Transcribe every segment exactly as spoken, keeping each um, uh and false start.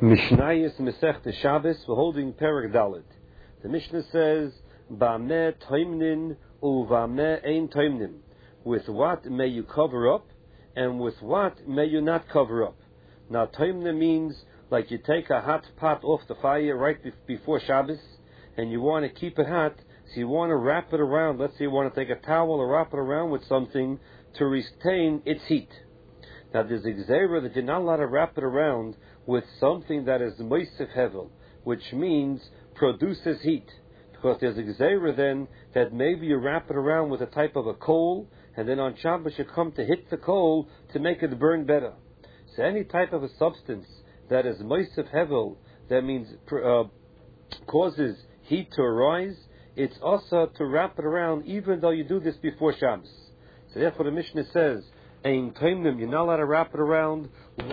Mishnayos Masechta Shabbos, we're holding Perek Dalet. The Mishnah says, Ba'ameh toimnin u'va'ameh ein toimnin. With what may you cover up, and with what may you not cover up. Now, toimnin means like you take a hot pot off the fire right be- before Shabbos, and you want to keep it hot, so you want to wrap it around. Let's say you want to take a towel or wrap it around with something to retain its heat. Now, there's a gzeira that you're not allowed to wrap it around with something that is moisef hevel, which means produces heat. Because there's a gzeira then that maybe you wrap it around with a type of a coal, and then on Shabbos you come to hit the coal to make it burn better. So any type of a substance that is moisef hevel, that means uh, causes heat to arise, it's also to wrap it around even though you do this before Shabbos. So therefore the Mishnah says, Ein toimnim, you're not allowed to wrap it around.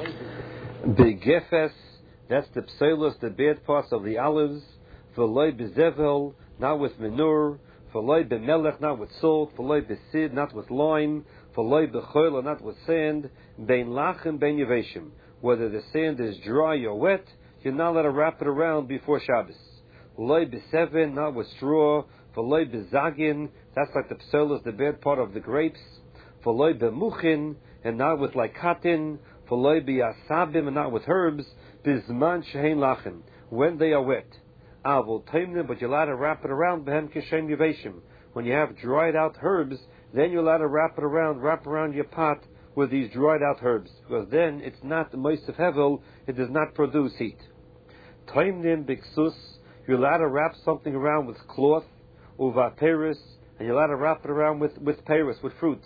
Begefes, that's the pselos, the bad parts of the olives. V'loi bezevel, not with manure. V'loi bemelech, not with salt. V'loi besid, not with lime. V'loi bechoila, not with sand. Bein lachem, bein yeveshim. Whether the sand is dry or wet, you're not allowed to wrap it around before Shabbos. V'loi beseven, not with straw. V'loi bezagin, that's like the pselos, the bad part of the grapes. V'loi bemuchin, and not with like cotton. V'loi b'yasabim, and not with herbs. Bizman shehein lachem, when they are wet. Avol taimnim, but you're allowed to wrap it around behem kishem yeveshim. When you have dried out herbs, then you're allowed to wrap it around, wrap around your pot with these dried out herbs, because then it's not moisef hevel, it does not produce heat. Taimnim b'ksus, you're allowed to wrap something around with cloth, uva peris, and you're allowed to wrap it around with with peris, with fruits.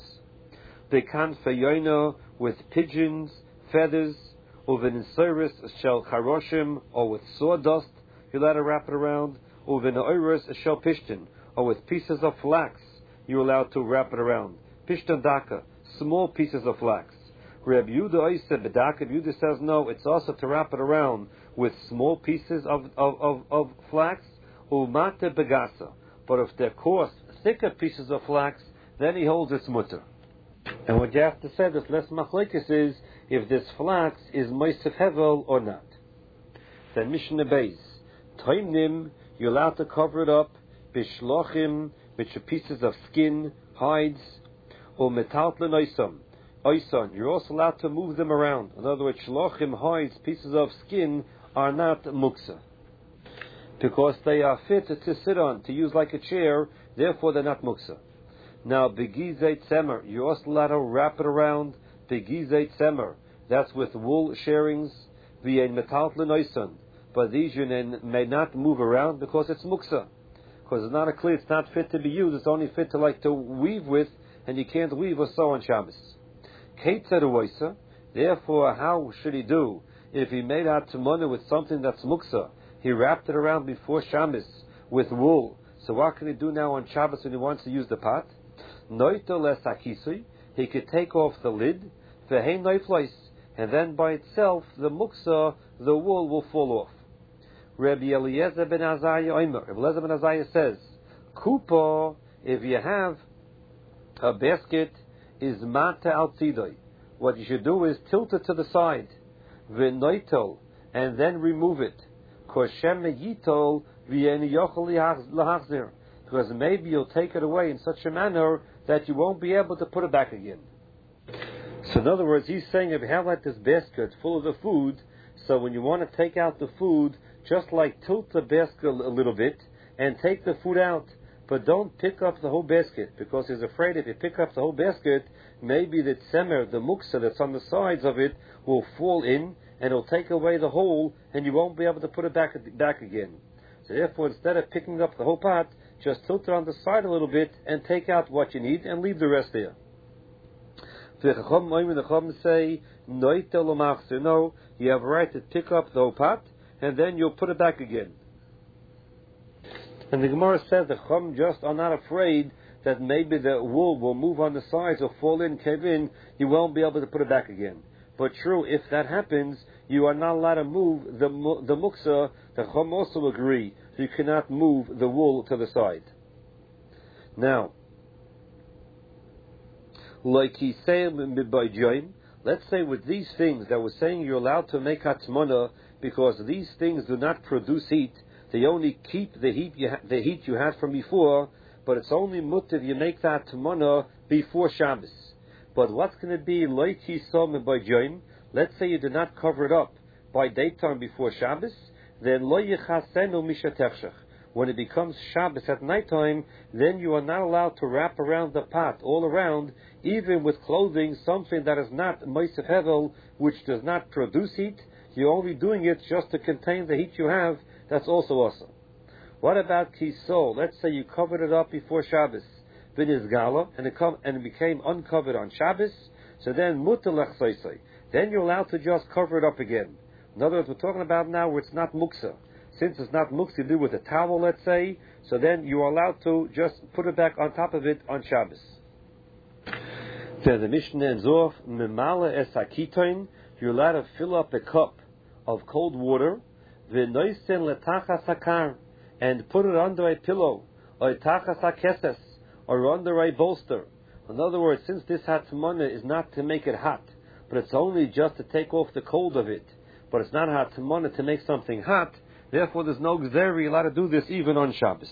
Bekan feyoino, with pigeons, feathers, uven insiris shel charoshim, or with sawdust, you're allowed to wrap it around. Uven oiris shel pishtin, or with pieces of flax, you're allowed to wrap it around. Pishtan daka, small pieces of flax. Reb Yehuda oiseh bedaka, Reb Yehuda says no, it's also to wrap it around with small pieces of of of, of flax. Umate begasa, but if they're coarse, thicker pieces of flax, then he holds it's mutter. And what you have to say, this less machlekes is if this flax is moisef hevel or not. Then Mishnah Beis, toimnim, you're allowed to cover it up, bishlochim, which are pieces of skin, hides, or metaltlen oisam, oisan. You're also allowed to move them around. In other words, shlochim, hides, pieces of skin are not muksa, because they are fit to sit on, to use like a chair. Therefore, they're not muksa. Now, begizet semer, you're also allowed to wrap it around. Begizet semer, that's with wool sharings. V'yein metaltlen oisan, but these you may not move around because it's muksa, because it's not a clear, it's not fit to be used. It's only fit to like to weave with, and you can't weave or sew on Shabbos. Ketzad uoisa, therefore, how should he do if he made out tumana with something that's muksa? He wrapped it around before Shabbos with wool. So what can he do now on Shabbos when he wants to use the pot? Noito lesakisui, he could take off the lid, vehein noiflois, and then by itself the muksa, the wool will fall off. Rabbi Eliezer ben Azariah Omer, Rabbi Eliezer ben Azariah says, Kupo, if you have a basket, is mata al tzidoi. What you should do is tilt it to the side, v'noitol, and then remove it. Koshem yitol v'yeni yochel lahachzir, because maybe you'll take it away in such a manner that you won't be able to put it back again. So in other words, he's saying if you have like this basket full of the food, so when you want to take out the food, just like tilt the basket a little bit and take the food out, but don't pick up the whole basket, because he's afraid if you pick up the whole basket, maybe the tzemer, the muksa that's on the sides of it, will fall in and it'll take away the whole, and you won't be able to put it back back again. So therefore, instead of picking up the whole pot, just tilt it on the side a little bit and take out what you need and leave the rest there. The Chacham say, no, you have a right to pick up the whole pot and then you'll put it back again. And the Gemara says the Chacham just are not afraid that maybe the wool will move on the sides or fall in, cave in, you won't be able to put it back again. But true, if that happens, you are not allowed to move the the muksa. The Chacham also agree you cannot move the wool to the side. Now, like he said, let's say with these things that we're saying you're allowed to make hatmana because these things do not produce heat, they only keep the heat you, ha- the heat you had from before, but it's only mutter if you make that hatmana before Shabbos. But what's going to be loiki som by joim? Let's say you did not cover it up by daytime before Shabbos, then lo yichasenu mishatechshach. When it becomes Shabbos at nighttime, then you are not allowed to wrap around the pot all around, even with clothing, something that is not Moisef Hevel, which does not produce heat. You're only doing it just to contain the heat you have. That's also awesome. What about Kisol? Let's say you covered it up before Shabbos, V'nizgala, and it come, and it became uncovered on Shabbos. So then mutalach soisei. Then you're allowed to just cover it up again. In other words, we're talking about now where it's not muksa. Since it's not muksa to do with a towel, let's say, so then you are allowed to just put it back on top of it on Shabbos. Then the Mishnah ends off, Memala es hakitoin, you're allowed to fill up a cup of cold water, v'noisen letachas hakar, and put it under a pillow, or tachas hakeses, or under a bolster. In other words, since this hatmana is not to make it hot, but it's only just to take off the cold of it, but it's not hatmana to make something hot, therefore there's no gzeri, you're allowed to do this even on Shabbos.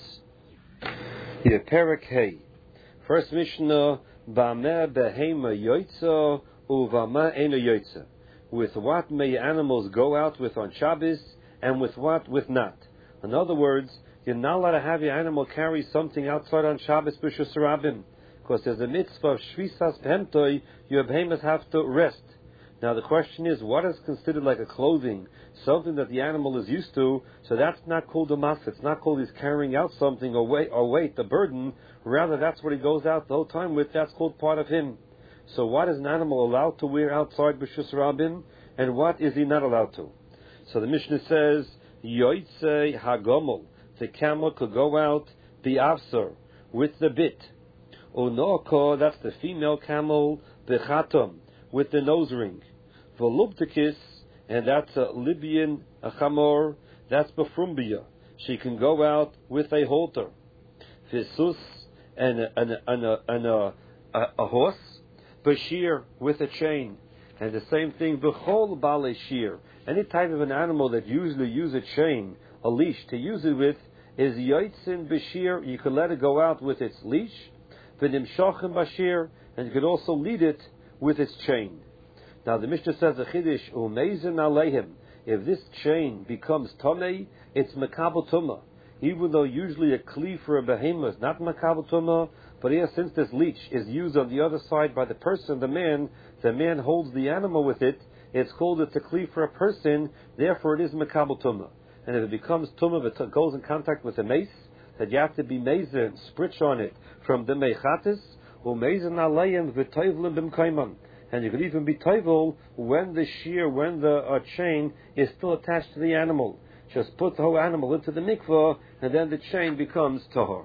Here, Perek Hey. First Mishnah, Ba'ameh behema yoitza, uvama ena yoitza. With what may animals go out with on Shabbos, and with what with not. In other words, you're not allowed to have your animal carry something outside on Shabbos b'shus rabim, because there's a mitzvah of shvisas behemtoi, your behemoths have to rest. Now the question is, what is considered like a clothing, something that the animal is used to? So that's not called a mas. It's not called he's carrying out something or weight, or weight, the burden. Rather, that's what he goes out the whole time with. That's called part of him. So what is an animal allowed to wear outside b'shus rabim, and what is he not allowed to? So the Mishnah says, yoitze hagomel, the camel could go out bi'avsar, with the bit. Unoko, that's the female camel, b'chatom, with the nose ring. Voluptikis, and that's a Libyan, a chamor, that's Befrumbia. She can go out with a halter. Visus, and a, and a, and a, and a, a, a horse. Bashir, with a chain. And the same thing, Bechol Bale Shir. Any type of an animal that usually use a chain, a leash, to use it with, is Yoitzin Bashir. You can let it go out with its leash. V'nimshochem Bashir, and you can also lead it with its chain. Now the Mishnah says a chiddush, umeizin aleihim. If this chain becomes tomei, it's makabel tumah. Even though usually a kli for a behemoth is not makabel tumah, but here since this leech is used on the other side by the person, the man, the man holds the animal with it. It's called it's a kli for a person. Therefore, it is makabel tumah. And if it becomes tumah, it goes in contact with a mace, that you have to be meizer and spritch on it from the meichatis. Umeizin aleihim v'toivlim b'mkaiman. And you could even be toivel when the shear, when the uh, chain is still attached to the animal. Just put the whole animal into the mikvah, and then the chain becomes tahor.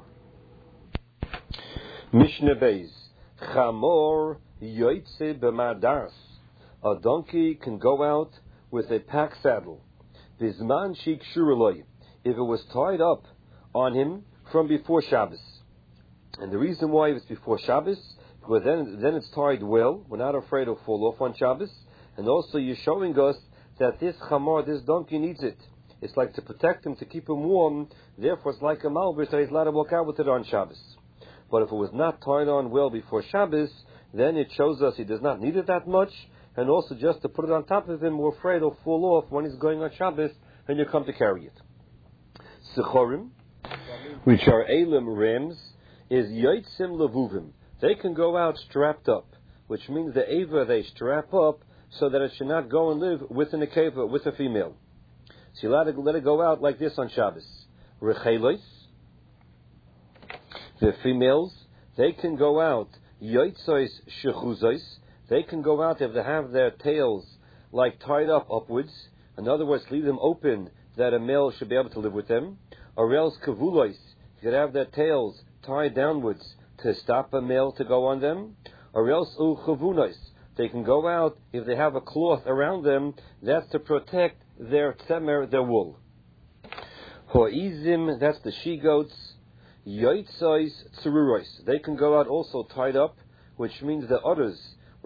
Mishnah Beis. Chamor yoitze b'madars. A donkey can go out with a pack saddle. Bizman shik shureloi. If it was tied up on him from before Shabbos. And the reason why it's before Shabbos, because then, then it's tied well. We're not afraid to fall off on Shabbos. And also you're showing us that this chamor, this donkey needs it. It's like to protect him, to keep him warm. Therefore it's like a malbus that he's allowed to walk out with it on Shabbos. But if it was not tied on well before Shabbos, then it shows us he does not need it that much. And also just to put it on top of him, we're afraid it'll fall off when he's going on Shabbos and you come to carry it. Sechorim, which are elim rams, is yoitzim levuvim. They can go out strapped up, which means the ava they strap up so that it should not go and live with an akeva, with a female. So you let it, let it go out like this on Shabbos. Rechelos, the females, they can go out yoitzois shechuzos. They can go out if they have their tails like tied up upwards. In other words, leave them open that a male should be able to live with them. Or else kavulos, you could have their tails tied downwards to stop a male to go on them, or else uchavunos. They can go out if they have a cloth around them. That's to protect their tzemer, their wool. Hoizim, that's the she goats. Yoitzois tzururos. They can go out also tied up, which means the udders,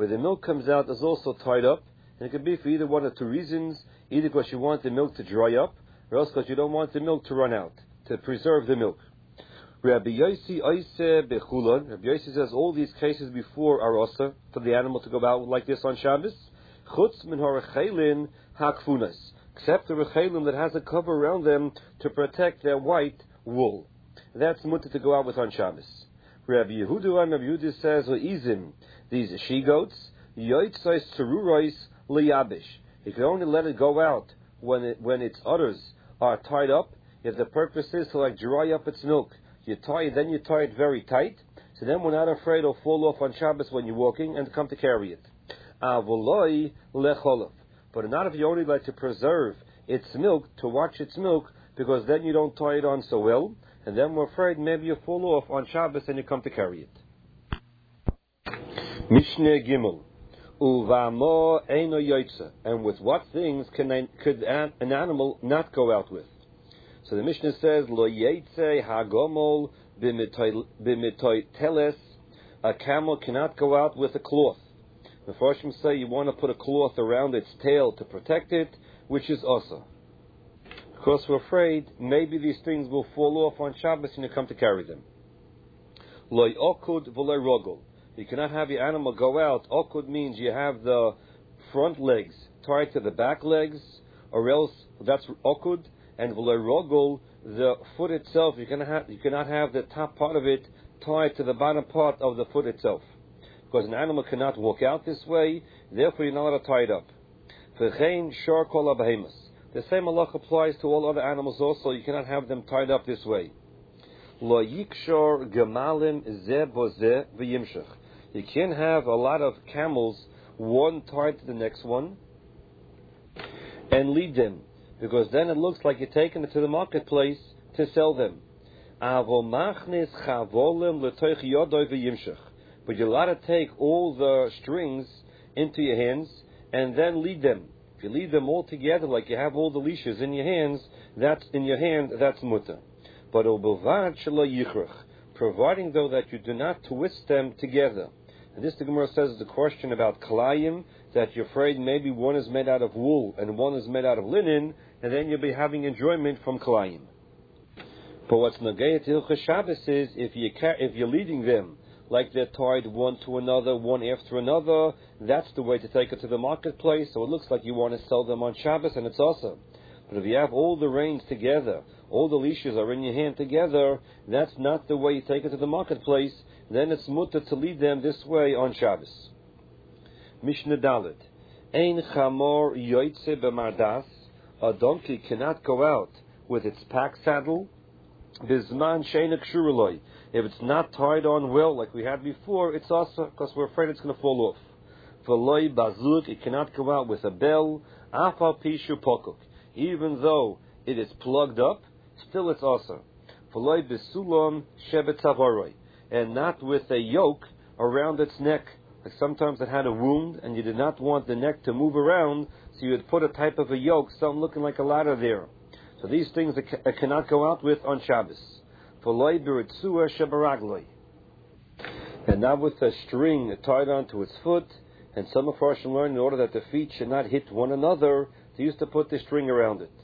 where the milk comes out is also tied up, and it could be for either one of two reasons, either because you want the milk to dry up, or else because you don't want the milk to run out, to preserve the milk. Rabbi Yossi Oiseh Bechulon, Rabbi Yossi says all these cases before are also for the animal to go out like this on Shabbos, Chutz min harechelin hakfunas, except the rechelim that has a cover around them to protect their white wool. That's mutter to go out with on Shabbos. Rabbi Yehuda and Rabbi Yehuda says, Izim, these she-goats, yoitzais tzerurais liyabish. You can only let it go out when it, when its udders are tied up, if the purpose is to like dry up its milk. You tie it, then you tie it very tight, so then we're not afraid it'll fall off on Shabbos when you're walking and come to carry it. Avoloi lecholov. But not if you only like to preserve its milk, to watch its milk, because then you don't tie it on so well, and then we're afraid maybe you fall off on Shabbos and you come to carry it. Mishnah Gimel. Uvamo eino yoitza. And with what things can I, could an, an animal not go out with? So the Mishnah says, Lo yetze hagomol b'mitoy teles. A camel cannot go out with a cloth. The Farshim say you want to put a cloth around its tail to protect it, which is also. Because we're afraid maybe these things will fall off on Shabbos and you come to carry them. Lo okud v'lo rogol. You cannot have your animal go out. Okud means you have the front legs tied to the back legs, or else that's okud. And v'lo rogol, the foot itself, you cannot have, you cannot have the top part of it tied to the bottom part of the foot itself. Because an animal cannot walk out this way, therefore you're not allowed to tie it up. V'chein shor kol habehemus. The same halach applies to all other animals also. You cannot have them tied up this way. Lo yikshor gemalim ze bo ze v'yimshach. You can't have a lot of camels, one tied to the next one, and lead them, because then it looks like you're taking it to the marketplace to sell them. But you're allowed to take all the strings into your hands and then lead them. If you lead them all together, like you have all the leashes in your hands, that's in your hand, that's mutter. But providing though that you do not twist them together. And this the Gemara says is a question about kalayim, that you're afraid maybe one is made out of wool and one is made out of linen, and then you'll be having enjoyment from kalayim. But what's nagaya to Hilchos Shabbos is if you if you're leading them like they're tied one to another, one after another, that's the way to take it to the marketplace. So it looks like you want to sell them on Shabbos, and it's awesome. But if you have all the reins together, all the leashes are in your hand together, that's not the way you take it to the marketplace. Then it's mutter to lead them this way on Shabbos. Mishnah Dalet. Ein chamor yoitze b'mardas. A donkey cannot go out with its pack saddle. Bizman sheina kshuruloi. If it's not tied on well, like we had before, it's also because we're afraid it's going to fall off. V'loi bazuk. It cannot go out with a bell. Afal pishu pokuk. Even though it is plugged up, still it's also. V'loi besulam shebetzavaroi. And not with a yoke around its neck. Like sometimes it had a wound, and you did not want the neck to move around, so you would put a type of a yoke, something looking like a ladder there. So these things it cannot go out with on Shabbos. And not with a string tied onto its foot. And some of us learn in order that the feet should not hit one another, they used to put the string around it.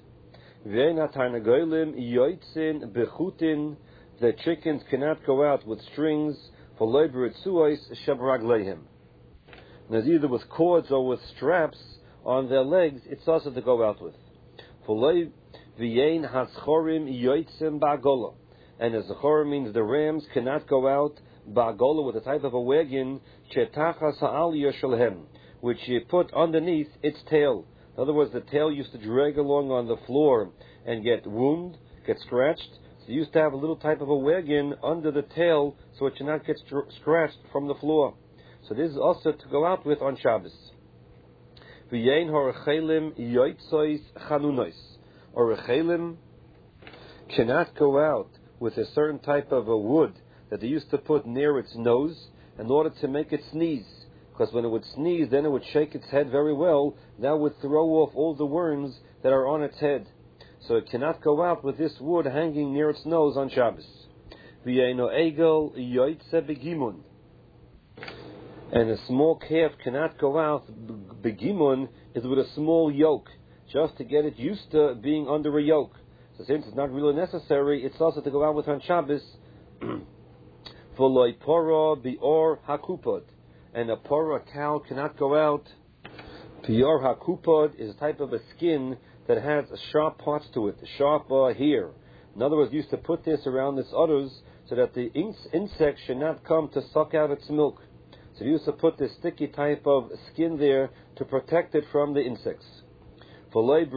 The chickens cannot go out with strings for labor etzuos shebragleihem. There's either with cords or with straps on their legs. It's also to go out with. For v'yein haschorim yoitzim ba'agola, and the zachorim means the rams cannot go out ba'agola with a type of a wagon shetachas ha'aliyah shalhem, which you put underneath its tail. In other words, the tail used to drag along on the floor and get wounded, get scratched. So you used to have a little type of a wagon under the tail so it should not get str- scratched from the floor. So this is also to go out with on Shabbos. V'yein ha'rechelim yoitzois chanunois. Or rechelim cannot go out with a certain type of a wood that they used to put near its nose in order to make it sneeze. Because when it would sneeze, then it would shake its head very well. That would throw off all the worms that are on its head. So it cannot go out with this wood hanging near its nose on Shabbos. V'yeino egel yoitze begimun. And a small calf cannot go out, begimun is with a small yoke, just to get it used to being under a yoke. So since it's not really necessary, it's also to go out with on Shabbos. V'loi pora bior hakupod. And a pora cow cannot go out. Bior hakupod is a type of a skin that has sharp parts to it, sharp uh, hair. In other words, used to put this around its udders so that the in- insect should not come to suck out its milk. So they used to put this sticky type of skin there to protect it from the insects. And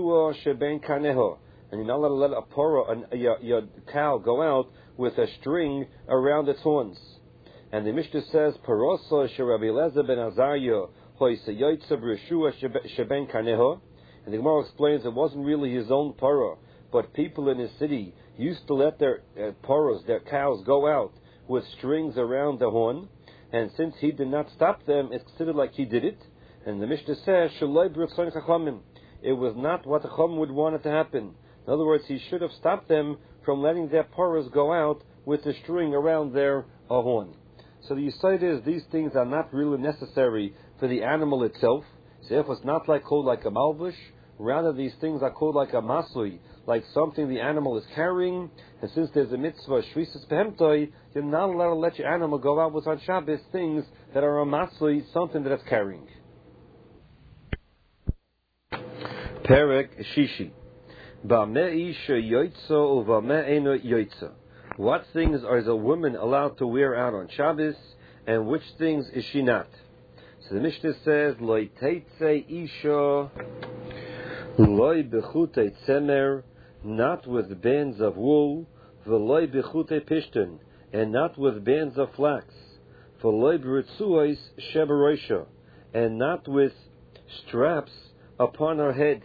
you're not allowed to let a pora, a, your, your cow, go out with a string around its horns. And the Mishnah says, Parosa Sherabi Elazar ben Azariah hoyse yoytza b'reshua sheben karneho. And the Gemara explains it wasn't really his own pora, but people in his city used to let their uh, poras, their cows, go out with strings around the horn. And since he did not stop them, it's considered like he did it. And the Mishnah says, it was not what the Chacham would want it to happen. In other words, he should have stopped them from letting their poras go out with the string around their uh, horn. So the Yisod is, these things are not really necessary for the animal itself. So therefore it's not like called like a malbush. Rather, these things are called like a masui, like something the animal is carrying. And since there's a mitzvah, shvisis behemtoi, you're not allowed to let your animal go out with on Shabbos things that are a masui, something that it's carrying. Perek Shishi. What things is a woman allowed to wear out on Shabbos, and which things is she not? So the Mishnah says, Loi teitze isha, Loi bechute tzemer, not with bands of wool, V'loi bechute pishton, and not with bands of flax, V'loi b'ritzuos sheberoisha, and not with straps upon her head.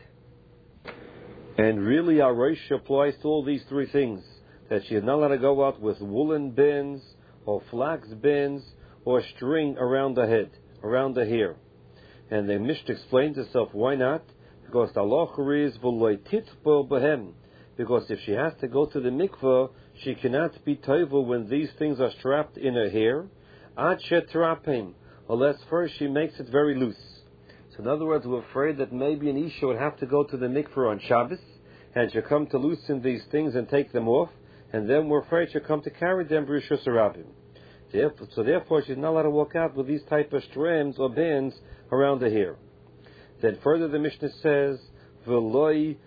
And really our Rosh applies to all these three things, that she is not allowed to go out with woolen bands, or flax bands, or string around the head, around the hair. And the Mishnah explains itself, why not? Because the halacha is v'loi titbo behem. Because if she has to go to the mikveh, she cannot be toivel when these things are strapped in her hair, ad shetrapim, unless first she makes it very loose. So in other words, we're afraid that maybe an Isha would have to go to the mikveh on Shabbos, and she'll come to loosen these things and take them off, and then we're afraid she'll come to carry them b'rishus harabim. So therefore, she's not allowed to walk out with these type of strands or bands around the hair. Then further, the Mishnah says, "V'loi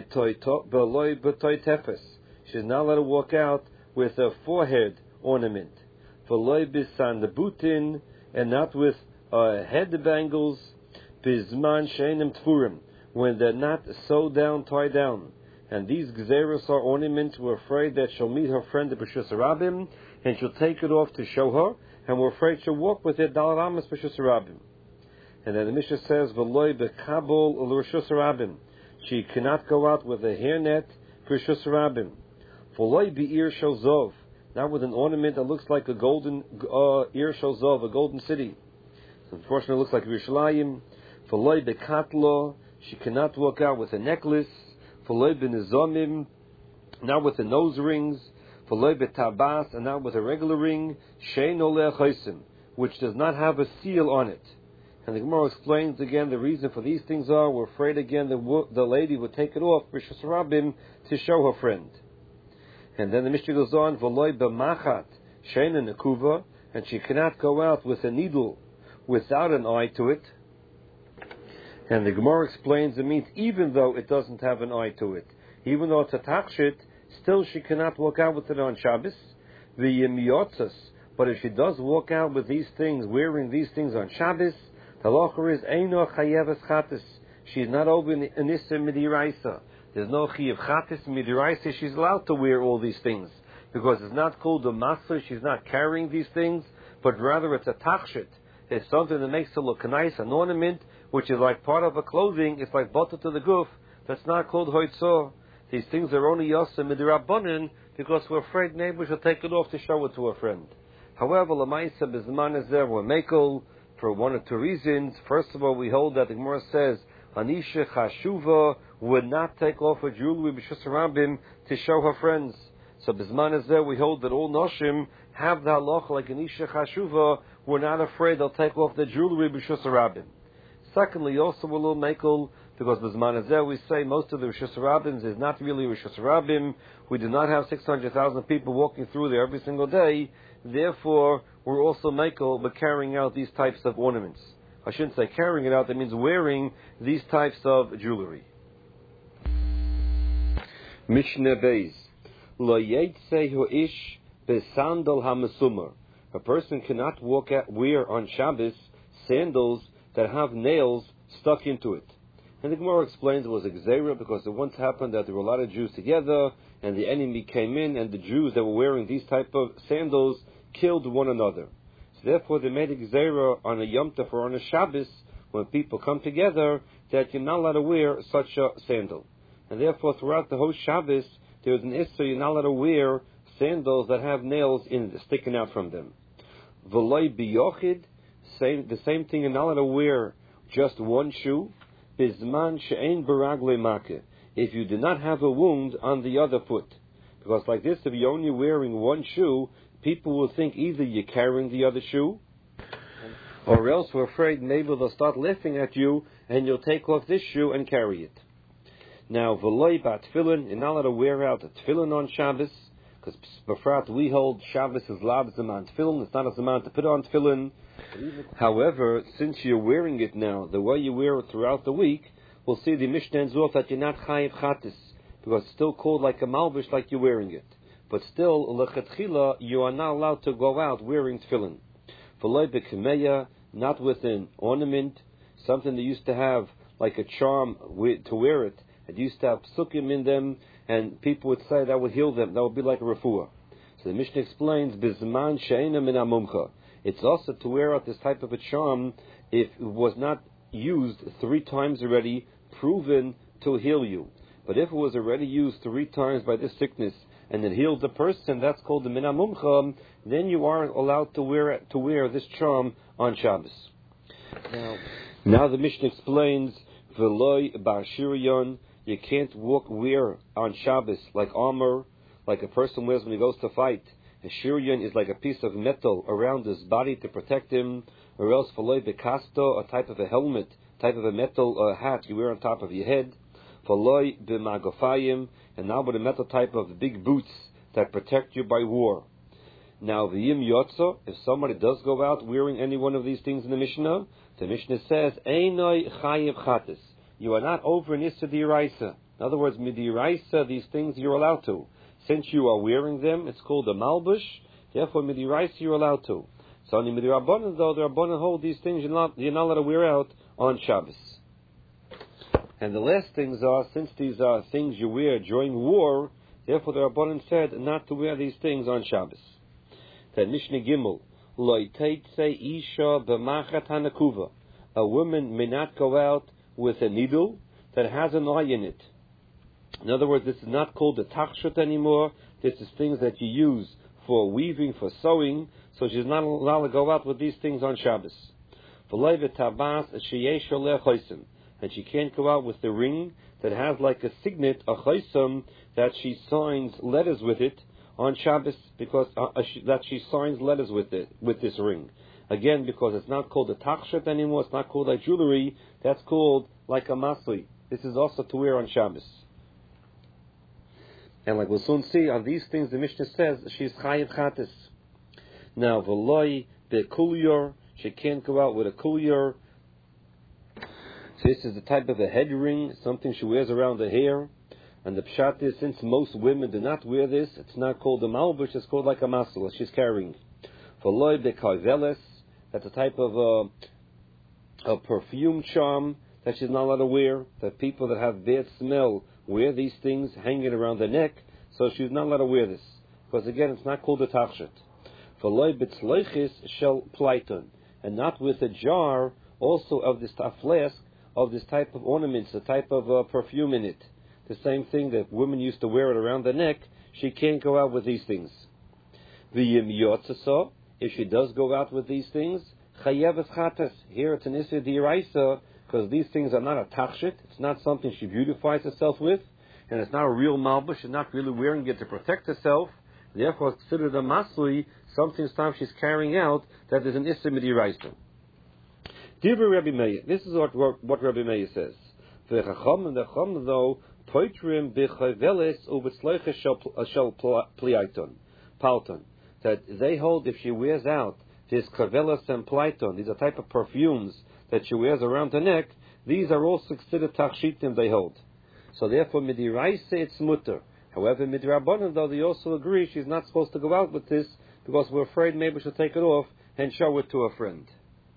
b'toy tefes." She's not allowed to walk out with a forehead ornament. V'loi b'sandabutin, and not with uh, head bangles. Bizman she'enim tfurim, when they're not sewed down, tied down. And these gzeros are ornaments. We're afraid that she'll meet her friend the b'rishus harabim, and she'll take it off to show her, and we're afraid she'll walk with it daled amos b'rishus harabim. And then the Mishnah says, "V'loi bekabel l'rishus harabim." She cannot go out with a hairnet b'rishus harabim. V'loi be'ir shel zov, not with an ornament that looks like a golden uh, ir shel zov, a golden city. So unfortunately, it looks like Yerushalayim. V'loi bekatlo, she cannot walk out with a necklace. V'loi benizomim, not with the nose rings. V'loi betabas, and not with a regular ring. Shein oleh chaysim, which does not have a seal on it. And the Gemara explains again the reason for these things are, we're afraid again the the lady would take it off b'rishus harabim to show her friend. And then the Mishnah goes on, V'loi b'machat shein nekuva, and she cannot go out with a needle without an eye to it. And the Gemara explains it means even though it doesn't have an eye to it, even though it's a takshit, still she cannot walk out with it on Shabbos. The miyotzas, but if she does walk out with these things, wearing these things on Shabbos, the halacha is eino chayeves chatis. She's not over in issa midiraisa. There's no chayev chatis midiraisa. She's allowed to wear all these things because it's not called a maser. She's not carrying these things, but rather it's a takshit. It's something that makes it look nice, an ornament, which is like part of a clothing. It's like butter to the goof. That's not called hoitzah. These things are only yasa midirabanan because we're afraid maybe she'll take it off to show it to a friend. However, lamaisa bizman is there. We're makel for one or two reasons. First of all, we hold that the Gemara says Anisha Chashuva would not take off her jewelry b'rishus harabim to show her friends. So bisman is there. We hold that all noshim have the halacha like an isha chashuva, we're not afraid they'll take off the jewelry b'shus harabim. Secondly, also we're a little mekel, because the Zman Hazeh we say most of the Rishus Rabbim is not really Rishus Rabbim. We do not have six hundred thousand people walking through there every single day. Therefore, we're also mekel by carrying out these types of ornaments. I shouldn't say carrying it out, that means wearing these types of jewelry. Mishnah Beis. Lo yetze hu ish besandal ha-mesumar. A person cannot walk at, wear on Shabbos sandals that have nails stuck into it. And the Gemara explains it was a gzeira because it once happened that there were a lot of Jews together and the enemy came in and the Jews that were wearing these type of sandals killed one another. So therefore they made a gzeira on a Yom Tov or on a Shabbos when people come together that you're not allowed to wear such a sandal. And therefore throughout the whole Shabbos there is an issur, you're not allowed to wear sandals that have nails in sticking out from them. V'loi biyochid, same, the same thing, you're not allowed to wear just one shoe. Bizman she'ein baragle makeh, if you do not have a wound on the other foot. Because like this, if you're only wearing one shoe, people will think either you're carrying the other shoe, or else we're afraid maybe they'll start laughing at you and you'll take off this shoe and carry it. Now, v'loi bat tefillin, you're not allowed to wear out a tefillin on Shabbos, because befrat we hold Shabbos is lav zaman tefillin, it's not a zaman to put on tefillin. However, since you're wearing it now, the way you wear it throughout the week, we'll see the Mishnah ends off that you're not chayiv chatis, because it's still called like a malbish, like you're wearing it. But still, lechatchila, you are not allowed to go out wearing tefillin. V'loi b'kemeya, not with an ornament, something they used to have like a charm to wear it. It used to have psukim in them, and people would say that would heal them. That would be like a refuah. So the Mishnah explains, bizman she'ena min amumcha. It's also to wear out this type of a charm if it was not used three times already, proven to heal you. But if it was already used three times by this sickness and it healed the person, that's called the min amumcha, then you are allowed to wear to wear this charm on Shabbos. Now, now the Mishnah explains, v'loi bar shiriyon, you can't walk wear on Shabbos like armor, like a person wears when he goes to fight. A shiriyon is like a piece of metal around his body to protect him, or else v'loi bekasto, a type of a helmet, type of a metal uh, hat you wear on top of your head. V'loi b'magofayim, and now with a metal type of big boots that protect you by war. Now v'yim yotzo, if somebody does go out wearing any one of these things in the Mishnah, the Mishnah says, einoi chayiv chatis. You are not over an issa d'iraisa. In other words, midiraisa, these things you're allowed to. Since you are wearing them, it's called a malbush. Therefore, midiraisa you're allowed to. So on the midirabbanan, though, the rabbanan hold these things you're not, you're not allowed to wear out on Shabbos. And the last things are, since these are things you wear during war, therefore the rabbanan said not to wear these things on Shabbos. Then Mishnah Gimel, Lo teitze isha b'machat hanakuva. A woman may not go out with a needle that has an eye in it. In other words, this is not called a tachshut anymore. This is things that you use for weaving, for sewing. So she's not allowed to go out with these things on Shabbos. And she can't go out with the ring that has like a signet, a chaysim, that she signs letters with it on Shabbos, because uh, uh, she, that she signs letters with it, with this ring. Again, because it's not called a tachshut anymore, it's not called like jewelry, that's called like a masli. This is also to wear on Shabbos. And like we'll soon see, on these things the Mishnah says, she's chayiv chatis. Now, v'loi be'kulyor, she can't go out with a kulyor. So this is the type of a head ring, something she wears around the hair. And the pshat is, since most women do not wear this, it's not called a malbush, it's called like a masla, she's carrying. V'loi be'karveles, that's a type of a, a perfume charm that she's not allowed to wear, that people that have bad smell wear these things hanging around the neck, so she's not allowed to wear this. Because again, it's not called a tachshut. V'loi b'tzleichis shel pleiton, and not with a jar also of this a flask of this type of ornaments, a type of uh, perfume in it. The same thing that women used to wear it around the neck, she can't go out with these things. V'yim yotzasa, if she does go out with these things, chayev chatas. Here it's an issa d'iraisa, because these things are not a tachshit, it's not something she beautifies herself with, and it's not a real malbush, she's not really wearing it to protect herself. Therefore, it's considered a masui, something time she's carrying out that is an issa midiraisa. Divrei Rabbi Meir. This is what, what Rabbi Meir says. The Chacham and the Chacham though poitrim b'chaveles u'b'tzloiches shel pliaiton, palton. That they hold if she wears out this kavelas and plaiton, these are type of perfumes that she wears around her neck, these are also considered tachshitim they hold. So therefore, midiraisa it's mutter. However, midrabanan though they also agree she's not supposed to go out with this because we're afraid maybe she'll take it off and show it to a friend.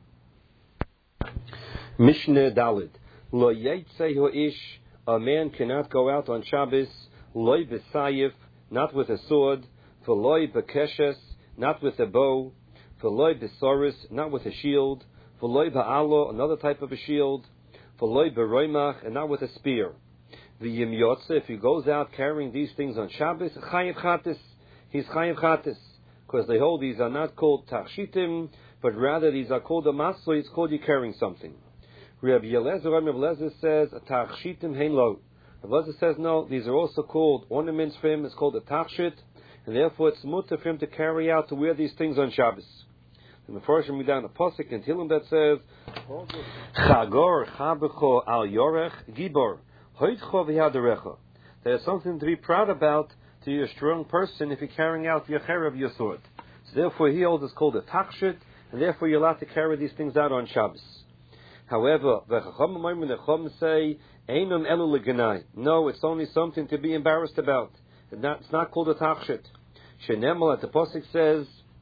Mishnah Dalid. Lo yetzehu ish, a man cannot go out on Shabbos, loy b'sayif, not with a sword, v'loy b'keshes, not with a bow, v'loy b'soris, not with a shield, v'loy ba'alo, another type of a shield, v'loy b'roimach, and not with a spear. V'yim yotze, if he goes out carrying these things on Shabbos, chayiv chatis, he's chayiv chatis, because they hold these are not called tachshitim, but rather these are called a maslo, it's called you carrying something. Rabbi Yelezer, Rabbi Yelezer says, tachshitim hein lo. Rabbi Yelezer says, no, these are also called ornaments for him, it's called a tachshit, and therefore it's mutter for him to carry out, to wear these things on Shabbos. And the first one we down a posik in Tehillim that says, Chagor chabecho al yorech gibor, hoitcho v'yaderecha. There's something to be proud about to be a strong person if you're carrying out your cherev, your sword. So therefore he holds it's called a tachshit, and therefore you're allowed to carry these things out on Shabbos. However, the Chacham say, Einam elu leganai. No, it's only something to be embarrassed about. It's not, it's not called a tachshit. Shenemal at the posik says,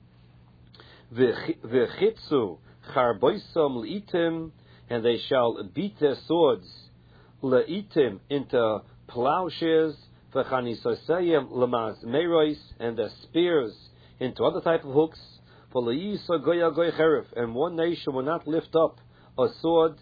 V'chitzu charboisam leitim, and they shall beat their swords leitim into plowshares, v'chanisosayim lemaz meiros, and their spears into other type of hooks. For leisa goya goy cherif, and one nation will not lift up a sword,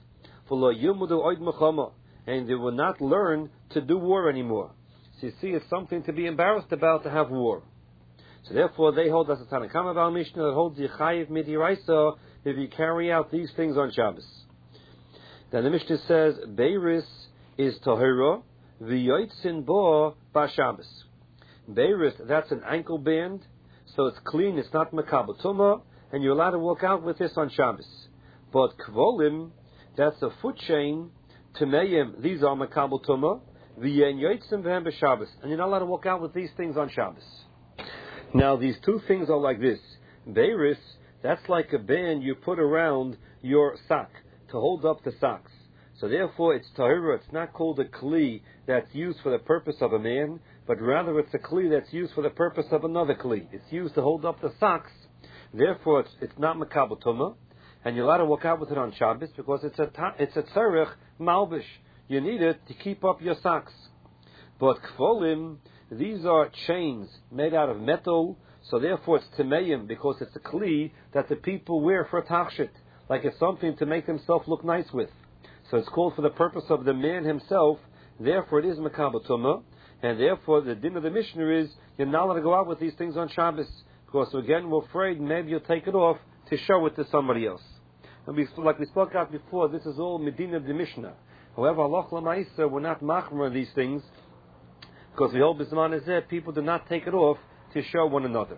and they will not learn to do war anymore. So you see, it's something to be embarrassed about to have war. So therefore, they hold as a Tanakama Baal Mishnah that holds Yechayiv Midiraisa if you carry out these things on Shabbos. Then the Mishnah says, Beiris is Tahira, V'yotzin Bo B'Shabbos. Beiris, that's an ankle band, so it's clean, it's not Makabel Tumah, and you're allowed to walk out with this on Shabbos. But kvolim, that's a foot chain. Temeim, these are makabel tumah. V'yen yotzim v'hem b'Shabbos, and you're not allowed to walk out with these things on Shabbos. Now these two things are like this. Beiris, that's like a band you put around your sock to hold up the socks. So therefore, it's tahira. It's not called a kli that's used for the purpose of a man, but rather it's a kli that's used for the purpose of another kli. It's used to hold up the socks. Therefore, it's, it's not makabel tumah. And you're allowed to walk out with it on Shabbos because it's a ta- it's a tzarech malbish. You need it to keep up your socks. But kvolim, these are chains made out of metal, so therefore it's temeim because it's a kli that the people wear for a tachshit, like it's something to make themselves look nice with. So it's called for the purpose of the man himself. Therefore it is makabel tumah, and therefore the din of the Mishnah is you're not allowed to go out with these things on Shabbos because again we're afraid maybe you'll take it off to show it to somebody else. And we, like we spoke out before, this is all Medina of the Mishnah. However, Allah Lamaisa, we're not machmer these things because we hold Bisman is there, people do not take it off to show one another.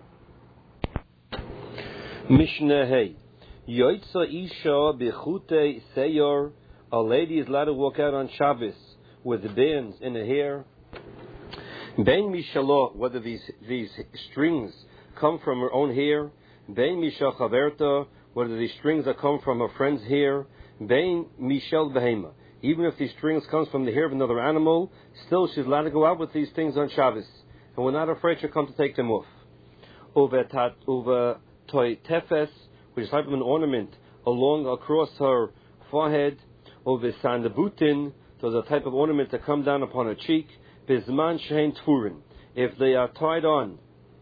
Mishnah Hey. Yoitza Isha Bechute Seyor. A lady is allowed to walk out on Shabbos with the bands in her hair. Ben Mishalah, whether these, these strings come from her own hair. Ben Misha Chaverta, whether these strings that come from a friend's hair, Bein Mishel Behema. Even if these strings comes from the hair of another animal, still she's allowed to go out with these things on Shabbos, and we're not afraid she'll come to take them off. Over toy tefes, which is type of an ornament along across her forehead. Over sandabutin, those are type of ornaments that come down upon her cheek. Bizman shein tfurin, if they are tied on.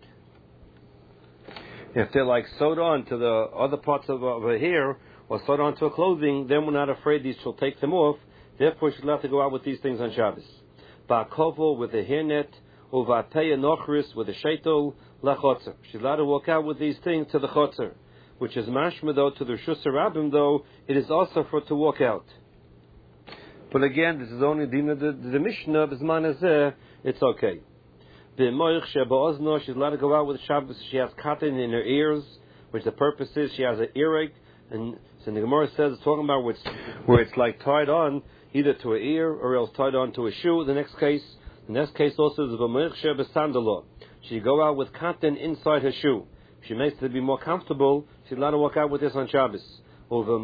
If they're like sewed on to the other parts of her hair or sewed on to her clothing, then we're not afraid these she'll take them off. Therefore, she's allowed to go out with these things on Shabbos. Ba'kovo with a hairnet, or va'peya nochris with a shaitel, lachotzer. She's allowed to walk out with these things to the chotzer, which is mashma though to the Rishus Rabbim though it is also for to walk out. But again, this is only the the, the Mishnah. B'zman hazeh, it's okay. B'moich she'ba'ozno, she's allowed to go out with Shabbos. She has cotton in her ears, which the purpose is she has an earache. And so the Gemara says it's talking about where it's, where it's like tied on either to an ear or else tied on to a shoe. The next case, the next case also is b'moich she'b'sandalo. She go out with cotton inside her shoe. If she makes it to be more comfortable, she's allowed to walk out with this on Shabbos. Also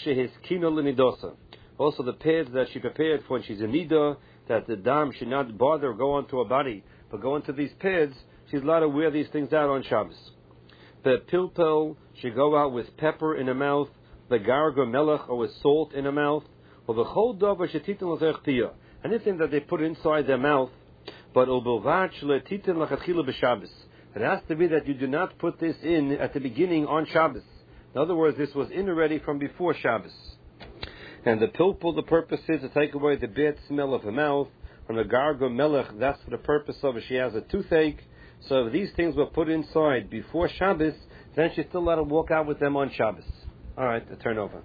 the pads that she prepared for when she's in Nida, that the dam should not bother or go onto her body, but go into these pads, she's allowed to wear these things out on Shabbos. The pilpel, she go out with pepper in her mouth, the garga melech, or with salt in her mouth, or the chol davar shetitin l'zerch piyah, anything that they put inside their mouth, but ubilvat shletitin l'chatchila b'Shabbos. It has to be that you do not put this in at the beginning on Shabbos. In other words, this was in already from before Shabbos. And the pilpul, the purpose is to take away the bad smell of her mouth. From the garga melech, that's for the purpose of it. She has a toothache. So if these things were put inside before Shabbos, then she's still allowed to walk out with them on Shabbos. All right, the turnover.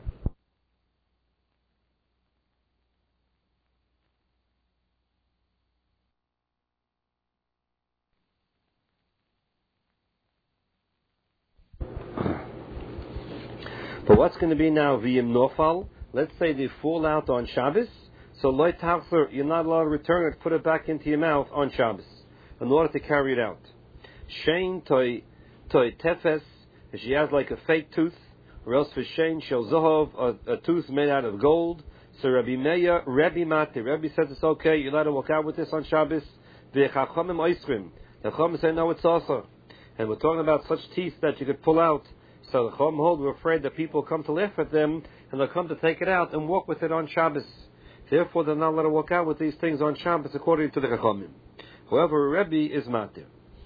But what's going to be now v'yim nofal? Let's say they fall out on Shabbos. So loy tachzer, you're not allowed to return it, put it back into your mouth on Shabbos in order to carry it out. Shein toy toy tefes, if she has like a fake tooth, or else for shein shel zohov, a, a tooth made out of gold. So Rabbi Meir, Rabbi Mati, Rabbi says it's okay, you're allowed to walk out with this on Shabbos. V'chachamim oisrim, the chacham say no, it's also. And we're talking about such teeth that you could pull out. So the chacham hold, we're afraid that people come to laugh at them, and they'll come to take it out and walk with it on Shabbos. Therefore, they're not allowed to walk out with these things on Shabbos according to the chachamim. However, Rebbe is matir.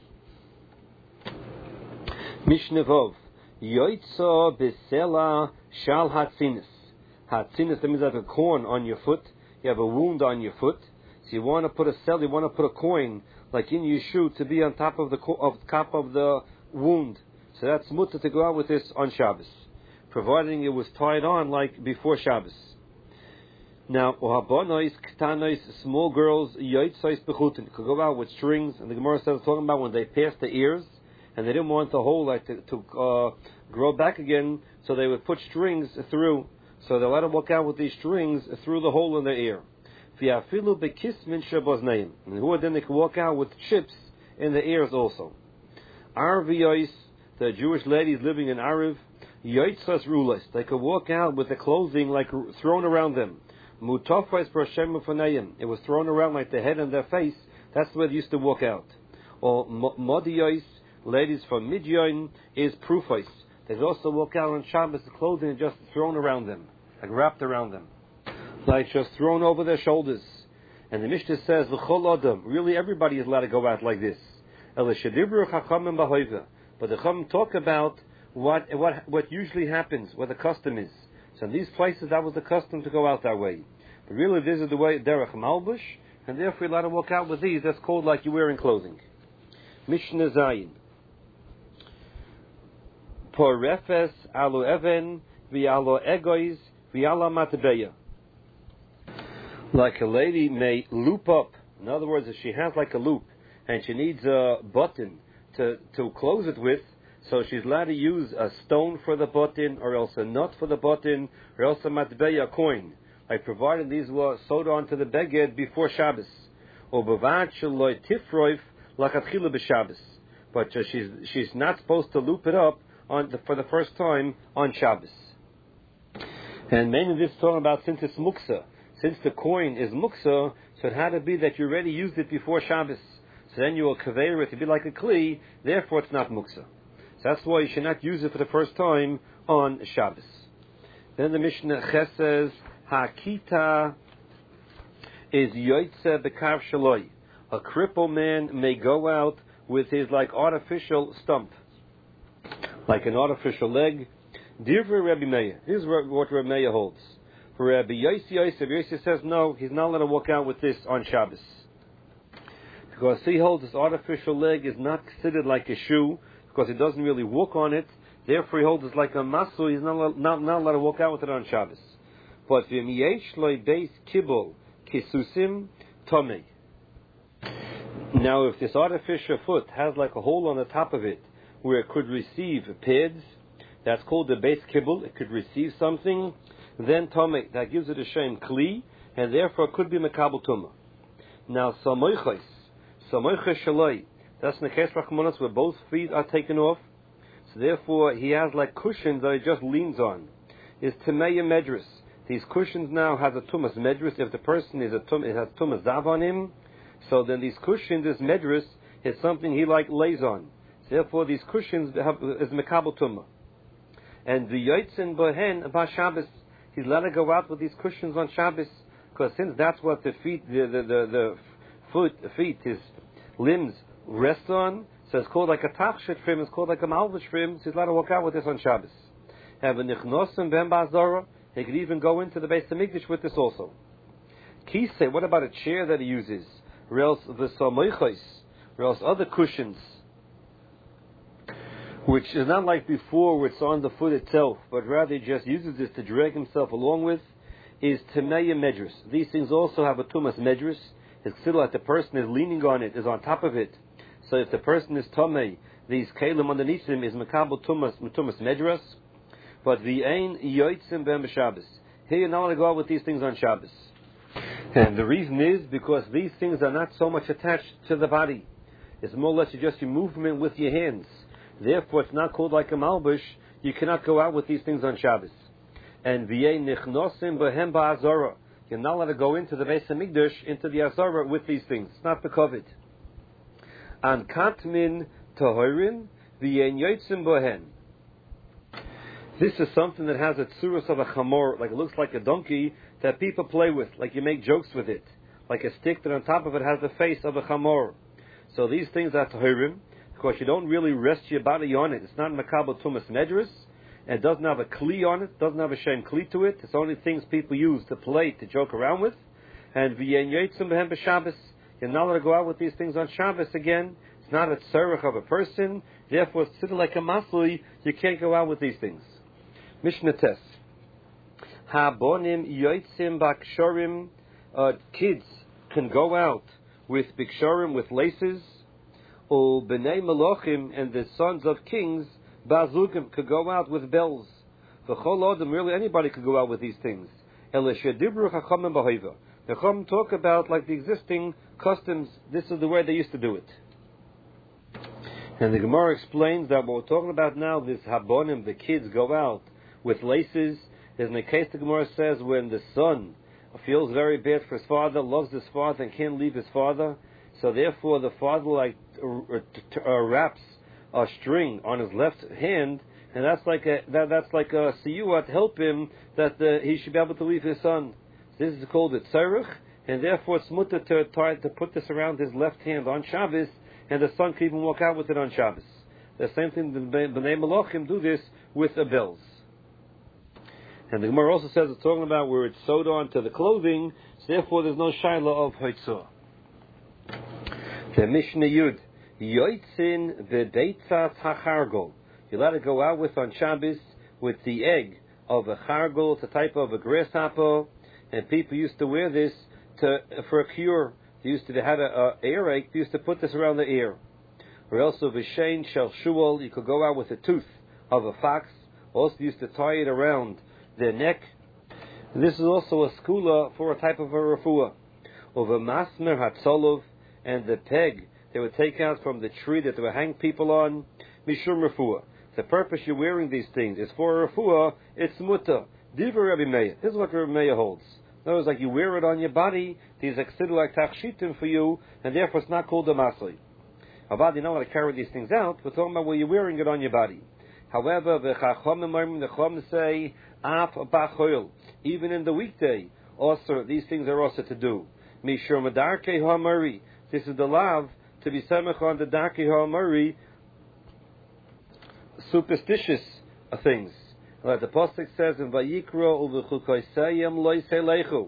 Mishnah Vov. Yoitza besela shal hatzinis. Hatzinis, that means like a corn on your foot. You have a wound on your foot. So you want to put a cell, you want to put a coin, like in your shoe, to be on top of the of top of the wound. So that's mutter to go out with this on Shabbos, providing it was tied on like before Shabbos. Now, ohabonois, ktanois, small girls, yoitzais bechutin, could go out with strings, and the Gemara says talking about when they passed the ears, and they didn't want the hole like to, to uh, grow back again, so they would put strings through. So they let them walk out with these strings through the hole in their ear. V'yafilu bekismin shaboznaim, and who then they could walk out with chips in the ears also. Arviois, the Jewish ladies living in Ariv, yoitzas rulas, they could walk out with the clothing like thrown around them. Mutafais b'Hashem ufanayim, it was thrown around like the head and their face. That's the way they used to walk out. Or modiois, ladies from Midyon, is prufais. They also walk out on Shabbos, the clothing is just thrown around them, like wrapped around them, like just thrown over their shoulders. And the Mishnah says, L'chol adam, really everybody is allowed to go out like this. Ele shedibru chachamim b'hoiva. But the Chacham talk about what what what usually happens, what the custom is. So in these places, that was the custom to go out that way. But really, this is the way derech malbush, and therefore you're allowed to walk out with these. That's called like you're wearing clothing. Mishnah Zayin. Porefes alo even v'alo egois v'ala matbeya. Like a lady may loop up. In other words, if she has like a loop and she needs a button to to close it with, so she's allowed to use a stone for the button, or else a nut for the button, or else a matbeya, a coin. Like provided these were sewed onto the beged before Shabbos. Or b'vad sheloi tifroif lachatchila b'Shabbos. But uh, she's she's not supposed to loop it up on the, for the first time on Shabbos. And mainly this is talking about since it's muksa. Since the coin is muksa, so it had to be that you already used it before Shabbos. So then you will convey it to be like a kli, therefore it's not muksa. So that's why you should not use it for the first time on Shabbos. Then the Mishnah Ches says, Hakita is yoitze bekav shaloi. A crippled man may go out with his like artificial stump, like an artificial leg. Divrei Rabbi Meir. This is what Rabbi Meir holds. For Rabbi Yossi Yosef, Yosef says no, he's not allowed to walk out with this on Shabbos, because he holds this artificial leg is not considered like a shoe, because he doesn't really walk on it. Therefore, he holds it like a masu. He's not not, not allowed to walk out with it on Shabbos. But v'miyesh loy beis kibul kisusim tomei. Now, if this artificial foot has like a hole on the top of it where it could receive pads, that's called the base kibble, it could receive something, then Tomei, that gives it a shem kli, and therefore it could be mekabel tumah. Now, samoiches, samoiches shaloi, that's in the case of Rachmanos where both feet are taken off, so therefore he has like cushions that he just leans on. Is Temeya Medris. These cushions now have a tumas medris. If the person is a tum, it has tumas zav on him, so then these cushions, this medris, is something he like lays on. Therefore, these cushions have, is mekabel tumah. And the yotzin bohen about Shabbos, he's allowed to go out with these cushions on Shabbos, because since that's what the feet, the the the, the foot, the feet, his limbs rest on, so it's called like a tachshet shrim. It's called like a malvish shrim. So he's allowed to walk out with this on Shabbos. Have a nichnosim ben ba'azara. He could even go into the Beis Hamikdash with this also. Kisei, what about a chair that he uses? Or else the samoichos, or else other cushions, which is not like before where it's on the foot itself, but rather he just uses this to drag himself along with, is Temeya Medris. These things also have a Tumas Medris. It's still like the person is leaning on it, is on top of it. So if the person is Tomei, these Kalim underneath him is Mekabel Tumas, Tumas Medras. But the Ein Yoitzim Ben Shabbos. Here you're not going to go out with these things on Shabbos. And the reason is because these things are not so much attached to the body. It's more or less just your movement with your hands. Therefore, it's not called like a malbush. You cannot go out with these things on Shabbos. And v'yei nichnosim behem ba'azara. You're not allowed to go into the Beis Hamikdash, into the Azara with these things. It's not the covet. An katmin tahorin v'yei yotzim bohen. This is something that has a tsuras of a chamor, like it looks like a donkey that people play with, like you make jokes with it, like a stick that on top of it has the face of a chamor. So these things are tahirim, because you don't really rest your body on it. It's not makabel tumas medris, and it doesn't have a kli on it, doesn't have a shem kli to it. It's only things people use to play, to joke around with. And v'yen yotzim behem b'Shabbos. You're not allowed to go out with these things on Shabbos again. It's not a tzarech of a person. Therefore, it's sitting like a masli. You can't go out with these things. Mishnah Tes. Ha-bonim yoitzim bakshorim. Kids can go out with bikshorim, with laces. O b'nei melochim, and the sons of kings, bazugim, could go out with bells. V'chol adam, really anybody could go out with these things. Ele shedibru chachamim b'hoiva. The Chacham talk about like the existing customs. This is the way they used to do it. And the Gemara explains that what we're talking about now, this habonim, the kids go out with laces, is in the case the Gemara says when the son feels very bad for his father, loves his father, and can't leave his father, so therefore the father like uh, uh, wraps a string on his left hand, and that's like a that, that's like a siyua to help him that uh, he should be able to leave his son. This is called a tzarech, and therefore it's mutter to try to put this around his left hand on Shabbos, and the son can even walk out with it on Shabbos. The same thing, the Bnei Malachim do this with the bells. And the Gemara also says it's talking about where it's sewed on to the clothing, so therefore there's no shaila of hoitzah. The Mishnah Yud, yoitzin v'deitzas hachargol. You're allowed to go out with on Shabbos with the egg of a chargol. It's a type of a grasshopper, and people used to wear this to for a cure. They used to they had a, a earache. They used to put this around the ear. Or also v'shein shel shuol. You could go out with a tooth of a fox. Also used to tie it around their neck. This is also a skula for a type of a refuah. Of a masmer hatzolov, and the peg they would take out from the tree that they would hang people on. Mishum refuah. The purpose you're wearing these things is for a refuah. It's muta. Divrei Rabbi Meir. This is what Rabbi Meir holds. In other words, like you wear it on your body, these are considered like tachshitim for you, and therefore it's not called a masli. Avad, you know how to carry these things out. We're talking about where you're wearing it on your body. However, the chachomim, the chachomim say, af bachoil, even in the weekday, also these things are also to do. Mishur madarkei ha'amari. This is the lav to be semach on the darkei ha'amari, superstitious things. Like the pasuk says in Vayikra u'v'chukoisayim loiselechu.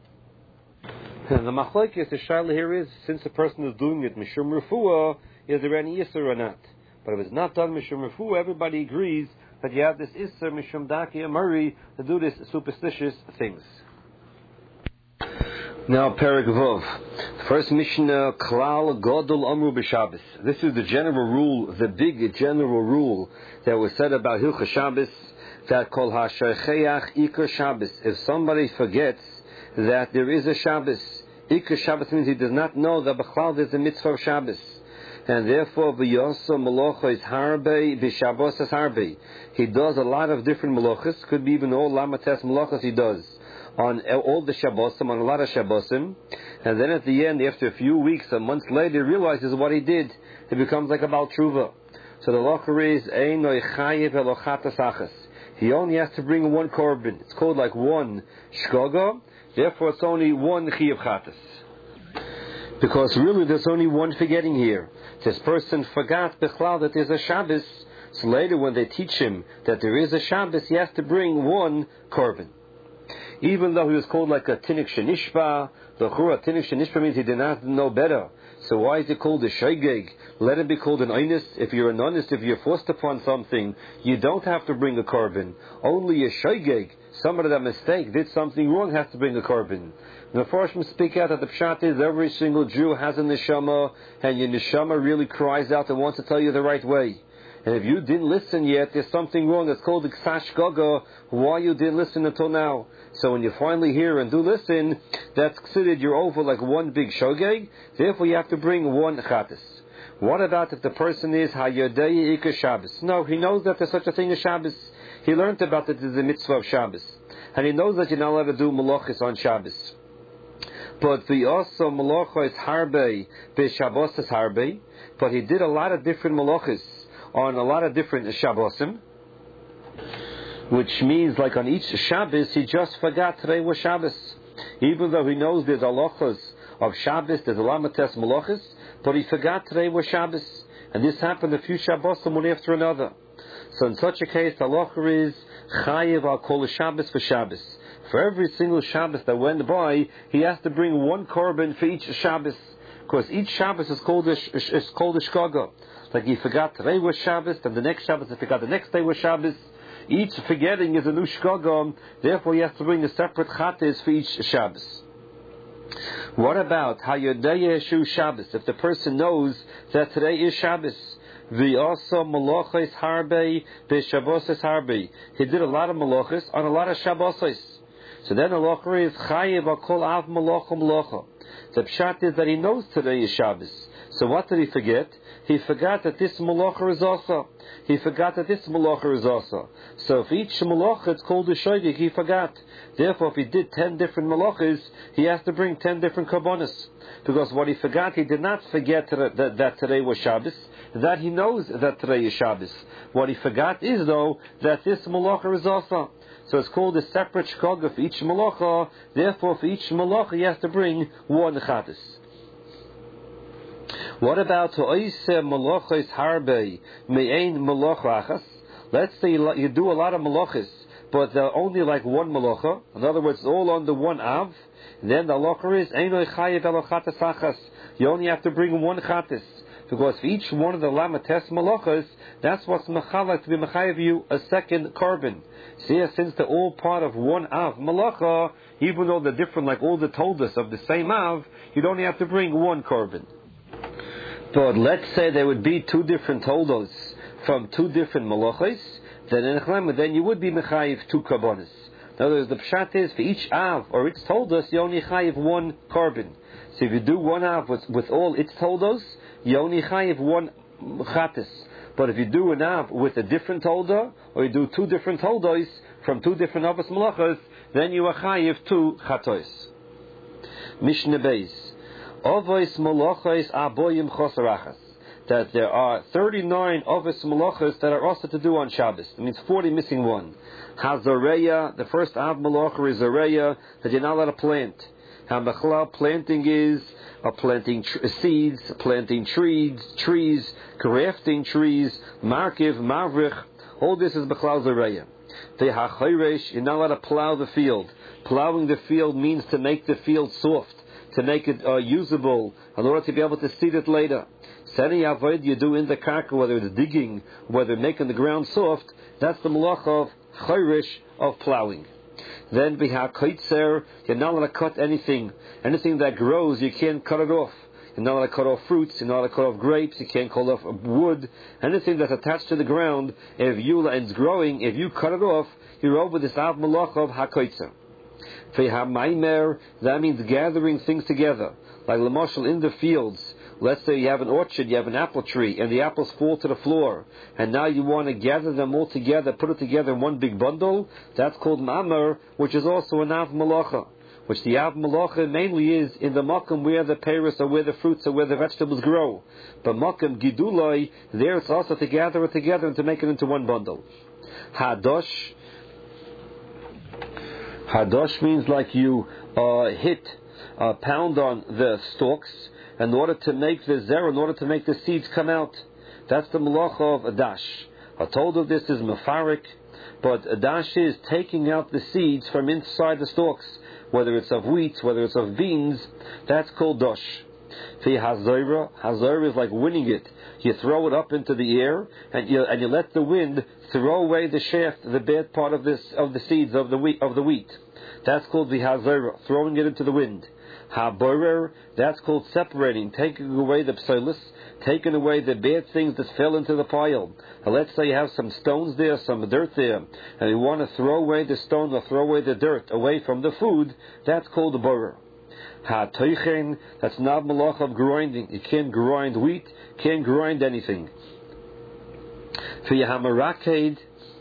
And the machlokes, the shaila here is, since the person is doing it mishum refuah, is there any isser or not? But if it's not done mishum refuah, everybody agrees that you have this isser mishum daki amari to do this superstitious things. Now, Perek Vov. First Mishnah, Klal Godol Amru B'Shabbos. This is the general rule, the big general rule that was said about Hilchah Shabbos, that Kol HaShecheach Iker Shabbos. If somebody forgets that there is a Shabbos, Iker Shabbos means he does not know that B'chlal there's a mitzvah of Shabbos. And therefore, V'yoso Malocha is Harbe, B'Shabbos is Harbe. He does a lot of different Malochas, could be even all Lamates Malochas he does. On all the Shabbosim, on a lot of Shabbosim, and then at the end, after a few weeks, a month later, he realizes what he did. He becomes like a Baal Tshuva. So the locher is Einoi Chayev Elochatas Achas. He only has to bring one korban. It's called like one shkoga. Therefore, it's only one Chayev Chatas. Because really, there's only one forgetting here. This person forgot Bichlal that there's a Shabbos. So later, when they teach him that there is a Shabbos, he has to bring one korban. Even though he was called like a Tinik Shenishpa, the Chura Tinik Shenishpa means he did not know better. So why is it called a Shaygeg? Let it be called an Einus. If you're an honest, if you're forced upon something, you don't have to bring a korban. Only a Shaygeg, somebody that mistake, did something wrong, has to bring a korban. The Farshim speak out that the Pshat is every single Jew has a Neshama, and your Neshama really cries out and wants to tell you the right way. And if you didn't listen yet, there's something wrong. It's called the Ksash Gaga. Why you didn't listen until now? So when you finally hear and do listen, that's considered you're over like one big shogeg. Therefore, you have to bring one chatas. What about if the person is Hayodei Ika Shabbos? No, he knows that there's such a thing as Shabbos. He learned about that there's a mitzvah of Shabbos. And he knows that you're not allowed to do malachis on Shabbos. But the also malacha is harbe, be Shabbos is harbe. But he did a lot of different malachis on a lot of different Shabbosim, which means like on each Shabbos he just forgot today was Shabbos, even though he knows there's halachas of Shabbos, there's a lamates malachas, but he forgot today was Shabbos, and this happened a few Shabbosim one after another. So in such a case, the halacha is chayiv al kol Shabbos for Shabbos. For every single Shabbos that went by, he has to bring one korban for each Shabbos, because each Shabbos is called a, is called a shkaga. Like he forgot today was Shabbos, and the next Shabbos he forgot the next day was Shabbos. Each forgetting is a new shkaga, therefore he has to bring a separate chates for each Shabbos. What about Hayodei Shu Shabbos? If the person knows that today is Shabbos, the also malachos harbe, the Shabbos is harbe. He did a lot of malachos on a lot of Shabbos. So then the halacha is chayev akol av malacha malacha. The pshat is that he knows today is Shabbos. So what did he forget? He forgot that this malacha is also. He forgot that this malacha is also. So if each malacha is called a shogeg, he forgot. Therefore, if he did ten different malachas, he has to bring ten different karbonos. Because what he forgot, he did not forget that, that, that today was Shabbos. That he knows that today is Shabbos. What he forgot is, though, that this malacha is also. So it's called a separate shkaga for each malacha. Therefore, for each malacha, he has to bring one chatas. What about Ha'ise malachos harbe me'ein malachachas? Let's say you do a lot of malachas, but they're only like one malacha. In other words, all under one av. And then the halacha is einoi chayev elochatas achas. You only have to bring one chatas. Because for each one of the lamates malachas, that's what's mechalak to be mechayev you a second korban. See, since they're all part of one av malacha, even though they're different, like all the toldos of the same av, you'd only have to bring one korban. But let's say there would be two different toldos from two different malachos, then in Echlema, then you would be mechayev two korbanos. In other words, the pshat is for each av or its toldos, you only chayev one korban. So if you do one av with, with all its toldos, you only chayev one chatas. But if you do an av with a different tolda, or you do two different toldos from two different avos malachos, then you are chayev two chatos. Mishnah Beis. Avos malachos aboyim chosarachas. That there are thirty-nine avos malachos that are also to do on Shabbos. It means forty missing one. Hazareya, the first av malacha is zareya, that you're not allowed to plant. Hamachlal, planting is uh, planting tr- seeds, planting trees, trees, grafting trees, markiv, mavrich. All this is bechlal zareya. The hachayresh, you're not allowed to plow the field. Plowing the field means to make the field soft, to make it uh, usable, in order to be able to seed it later. Any avoid you do in the karka, whether it's digging, whether making the ground soft, that's the malach of chayrish, of plowing. Then we have koitzer. You're not allowed to cut anything. Anything that grows, you can't cut it off. You're not allowed to cut off fruits. You're not allowed to cut off grapes. You can't cut off wood. Anything that's attached to the ground, if you and it's growing, if you cut it off, you're over this av malach of hakoitzer. Maimer, that means gathering things together. Like Lamashal in the fields. Let's say you have an orchard, you have an apple tree, and the apples fall to the floor, and now you want to gather them all together, put it together in one big bundle. That's called Ma'amer, which is also an Av Malacha, which the Av Malacha mainly is in the Makam where the Paris or where the fruits or where the vegetables grow. But Makam Gidulai, there it's also to gather it together and to make it into one bundle. Hadosh. Hadosh means like you uh, hit, uh, pound on the stalks, in order to make the zera, in order to make the seeds come out. That's the malacha of Adash. A told of this is Mefarik, but Adash is taking out the seeds from inside the stalks, whether it's of wheat, whether it's of beans. That's called Dosh. Fi Hazora, Hazora is like winning it. You throw it up into the air, and you and you let the wind throw away the shaft, the bad part of this of the seeds of the wheat. Of the wheat. That's called the Hazora, throwing it into the wind. Ha-borer, that's called separating, taking away the psoilus, taking away the bad things that fell into the pile. Now let's say you have some stones there, some dirt there, and you want to throw away the stone or throw away the dirt away from the food. That's called the borer. Ha-toichen, that's not malach of grinding. You can't grind wheat, can't grind anything. For your hamaraked,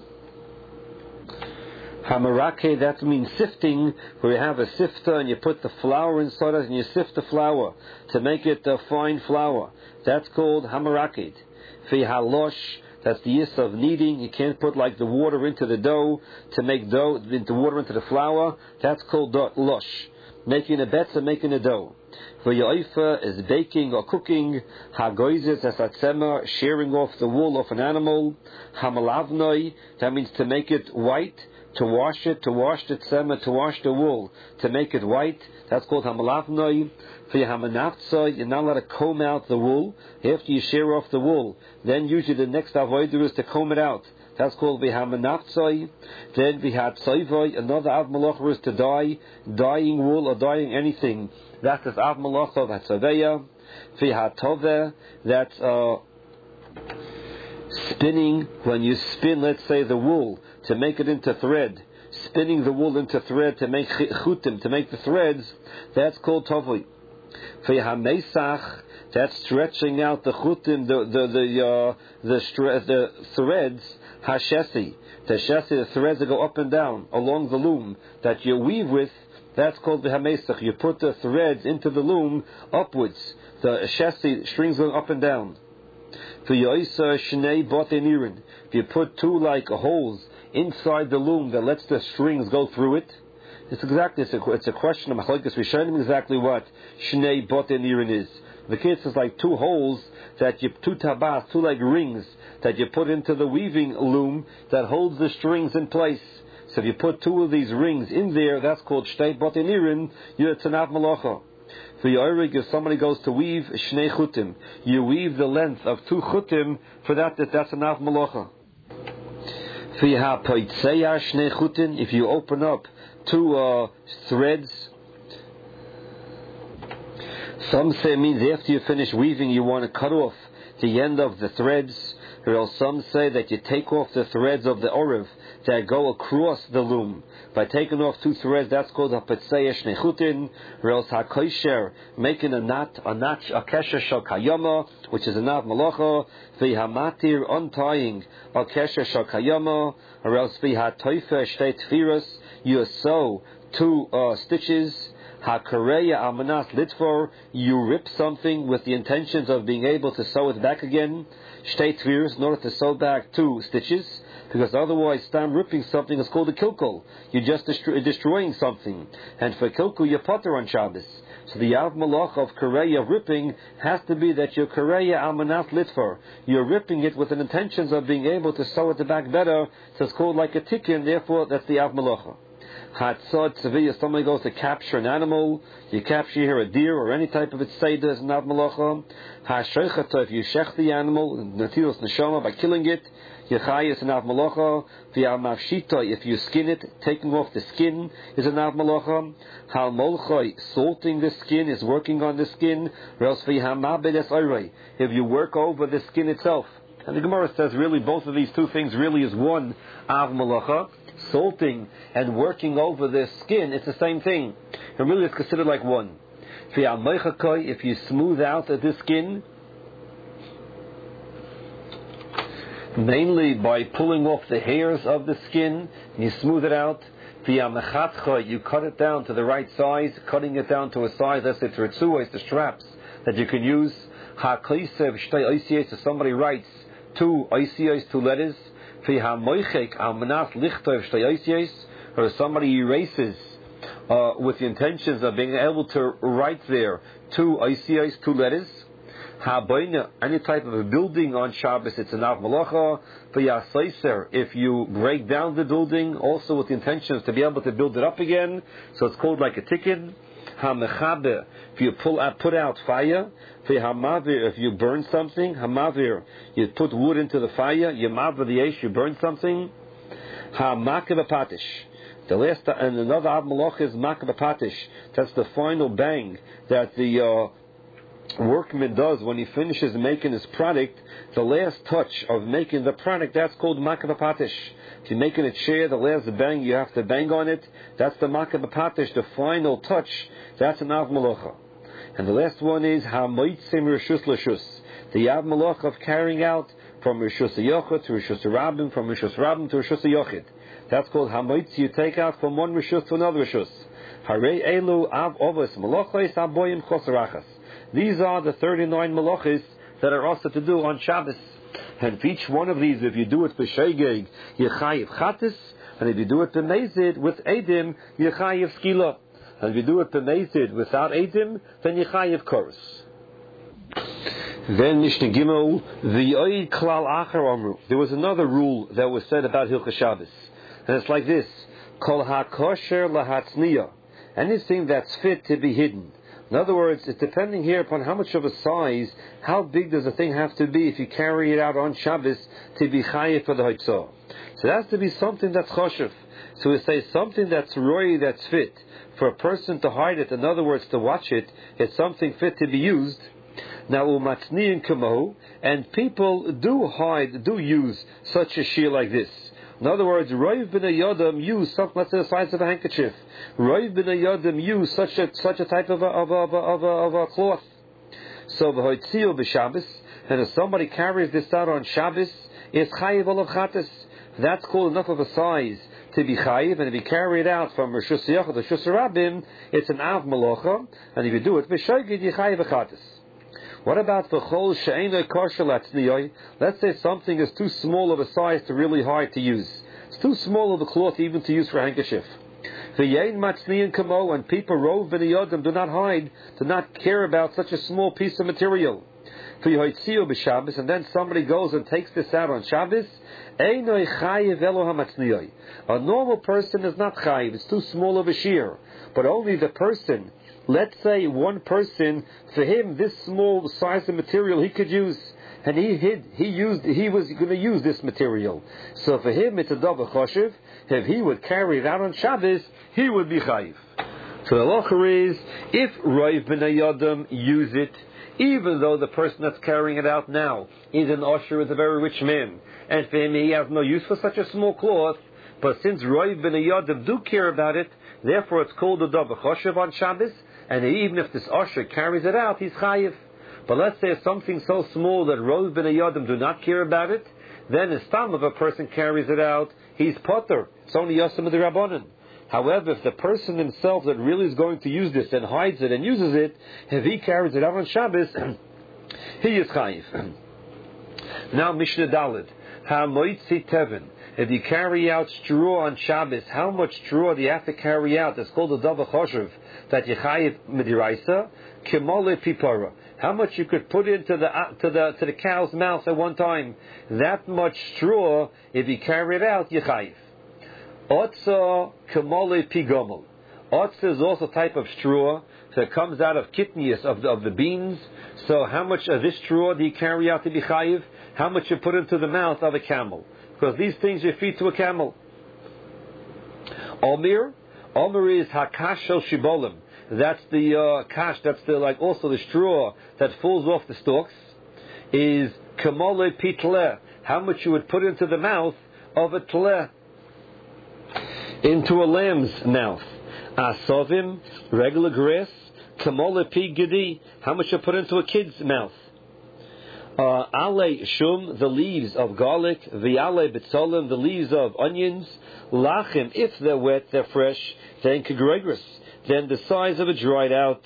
Hamarake, that means sifting, where you have a sifter and you put the flour inside it and you sift the flour to make it a fine flour. That's called Hamarake. Fi halosh, that's the use of kneading. You can't put like the water into the dough to make dough, into water into the flour. That's called losh. Making a betz and making a dough. For yoifa is baking or cooking. Hagoizes as atzema, shearing off the wool of an animal. Hamalavnoi, that means to make it white. To wash it, to wash the tzema, to wash the wool, to make it white. That's called hamalavnoi. For your hamanaftzoi, you're not allowed to comb out the wool. After you shear off the wool, then usually the next avoider is to comb it out. That's called vihamanaftzoi. Then vihatzoivoi, another av malacha is to dye, dyeing wool or dyeing anything. That's the av malacha of hatzaveya. Vihatove, that's uh, spinning. When you spin, let's say the wool, to make it into thread, spinning the wool into thread to make chutim, to make the threads, that's called tovli. Fe'hamesach, that's stretching out the chutim, the the the uh, the, stre- the threads. Hashesi, the shesi, the threads that go up and down along the loom that you weave with. That's called the hamesach. You put the threads into the loom upwards. The shesi strings going up and down. If you put two like holes inside the loom that lets the strings go through it, it's exactly it's a, it's a question of machlokes rishonim exactly what shnei bote nirin is. The case is like two holes that you two tabas, two like rings that you put into the weaving loom that holds the strings in place. So if you put two of these rings in there, that's called shnei bote nirin. It's an av malacha. For yorig, if somebody goes to weave shnei chutim, you weave the length of two chutim. For that, that that's an av malacha. If you open up two uh, threads, some say it means after you finish weaving, you want to cut off the end of the threads. Or else some say that you take off the threads of the oriv that go across the loom. By taking off two threads, that's called a petzeya shnei chutin. Or else hakoisher, making a knot, a knot, a kesher shal kayama, which is a knot malacha. V'hamatir, untying a kesher shal kayama. Or else v'hatoifer shtei tfiras, you sew two uh, stitches. HaKareya Amanas Litfor, you rip something with the intentions of being able to sew it back again. Shtei Tviras, in order to sew back two stitches, because otherwise, stam ripping something is called a kilkul. You're just destroy, destroying something. And for kilkul, you potter on Shabbos. So the Av Malach of Kareya ripping has to be that you're Kareya Amanas Litfor. You're ripping it with the intentions of being able to sew it back better, so it's called like a tikkun, therefore that's the Av Malacha. Hatzot tzvi, if somebody goes to capture an animal, you capture here a deer or any type of tzeda as an av malacha. Hasheichato, if you shech the animal, natilos neshama, by killing it, Yechai is an av malacha. V'yamavshita, if you skin it, taking off the skin is an av malacha. Hal molchai, salting the skin is working on the skin. If you work over the skin itself. And the Gemara says really both of these two things really is one av malacha. Salting and working over the skin, it's the same thing. And really it's considered like one. If you smooth out the skin, mainly by pulling off the hairs of the skin, and you smooth it out. You cut it down to the right size, cutting it down to a size, let's say it's the straps that you can use. So somebody writes two oisios, two letters. Or somebody erases uh, with the intentions of being able to write there two oisios, two letters. Any type of a building on Shabbos, it's an av malacha. If you break down the building, also with the intentions to be able to build it up again, so it's called like a tikkun. If you pull out, put out fire. If you burn something, hamavir, you put wood into the fire. Yamav the ash, you burn something. Hamakev patish. The last and another av malacha is makev patish. That's the final bang that the uh, workman does when he finishes making his product. The last touch of making the product, that's called makev patish. If you're making a chair, the last bang you have to bang on it. That's the makev patish, the final touch. That's an av malacha. And the last one is hamoitzim rishus l'shus, the av malacha of carrying out from rishus yochid to rishus rabbim, from rishus rabbim to rishus yochid. That's called hamoitz. You take out from one rishus to another rishus. Harei elu av ovos malachos aboyim chosarachas. These are the thirty-nine malachos that are also to do on Shabbos. And for each one of these, if you do it b'sheigeg, yechayiv chatis, and if you do it b'mezid with edim, yechayiv skila. And if you do it b'mezid without edim, then yechayiv koros. Then Mishnah Gimel, the oid klal achar amru. There was another rule that was said about Hilchos Shabbos, and it's like this: kol hakosher lahatzniya, anything that's fit to be hidden. In other words, it's depending here upon how much of a size, how big does the thing have to be if you carry it out on Shabbos to be chayiv for the hoitzah. So it has to be something that's choshev. So we say something that's roy, that's fit for a person to hide it. In other words, to watch it, it's something fit to be used. Now umatzniyin kamo, and people do hide, do use such a shear like this. In other words, Roiv bin Yodam use something, let's say the size of a handkerchief. Roiv bin Yodam use such a such a type of a of a of a, of a, of a cloth. So v'hoitzio b'Shabbos, and if somebody carries this out on Shabbos, it's chayiv olav chatas. That's called enough of a size to be chayiv, and if you carry it out from Rishus Yochid to Rishus Rabbim, it's an av malacha, and if you do it b'shoigid, you chayiv chatas. What about v'chol she'enoi kosher latzniyoy? Let's say something is too small of a size to really hard to use. It's too small of a cloth even to use for a handkerchief. V'yein matzniyin kamo, and people rove v'niyodim do not hide, do not care about such a small piece of material. V'yoitziu b'Shabbos, and then somebody goes and takes this out on Shabbos. Einoi chayiv elo hamatzniyoy. A normal person is not chayiv; it's too small of a shear. But only the person. Let's say one person, for him, this small size of material he could use, and he hid, he used, he was going to use this material. So for him, it's a double choshev. If he would carry it out on Shabbos, he would be chayiv. So the halacha is, if Roiv ben Yodam use it, even though the person that's carrying it out now is an usher, is a very rich man, and for him he has no use for such a small cloth, but since Roiv ben Yodam do care about it, therefore it's called a double choshev on Shabbos. And even if this usher carries it out, he's chayiv. But let's say it's something so small that Roiv ben Yodim do not care about it, then as time of a person carries it out, he's potter. It's only yosem of the rabbanon. However, if the person himself that really is going to use this and hides it and uses it, if he carries it out on Shabbos, he is chayiv. Now Mishnah Daled, ha'moitzi tevin. If you carry out straw on Shabbos, how much straw do you have to carry out? It's called a double choshev, that you chayiv midiraisa, kimole pipara. How much you could put into the uh, to the to the cow's mouth at one time? That much straw, if you carry it out, you chayiv. Otza kimole pigomel. Otza is also a type of straw that comes out of kidneys of the, of the beans. So how much of this straw do you carry out to be chayiv? How much you put into the mouth of a camel? because these things you feed to a camel. Omir, Omir is hakash shel shibolim. That's the uh, kash. That's the like also the straw that falls off the stalks. Is kamole pitleh. How much you would put into the mouth of a tleh, into a lamb's mouth. Asovim, regular grass. Kamole pi gedi. How much you put into a kid's mouth. Uh, ale shum, the leaves of garlic. Viale betzolim, the leaves of onions. Lachim, if they're wet, they're fresh. Then kagregris, then the size of a dried out,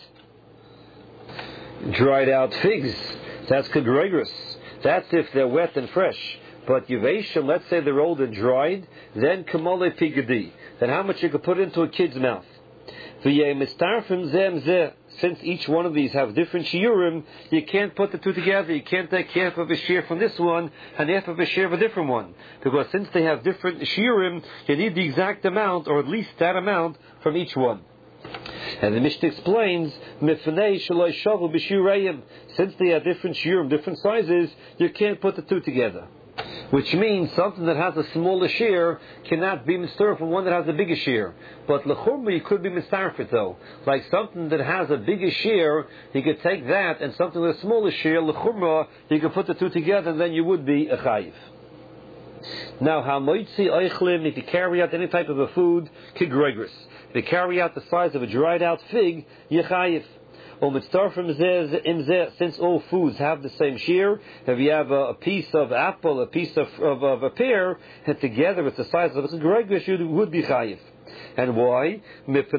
dried out figs. That's kagregris. That's if they're wet and fresh. But yuveshim, let's say they're old and dried. Then kamole pigadi. Then how much you could put into a kid's mouth? V'yemistarfim zem zeh. Since each one of these have different shiurim, you can't put the two together. You can't take half of a shear from this one and half of a shear of a different one. Because since they have different shiurim, you need the exact amount, or at least that amount, from each one. And the Mishnah explains, Mifnei shaloi shavu b'shirayim. Since they have different shiurim, different sizes, you can't put the two together. Which means something that has a smaller shear cannot be mister from one that has a bigger shear. But lechumma you could be mistarfit though. Like something that has a bigger shear, you could take that, and something with a smaller shear, lechumma, you could put the two together, and then you would be a chayiv. Now, hamoitzi oichlim, if you carry out any type of a food, kigregris. If you carry out the size of a dried out fig, you chayiv. Since all foods have the same shear, if you have a, a piece of apple, a piece of, of, of a pear, and together it's the size of a gregrish, you would be chayiv. And why? Since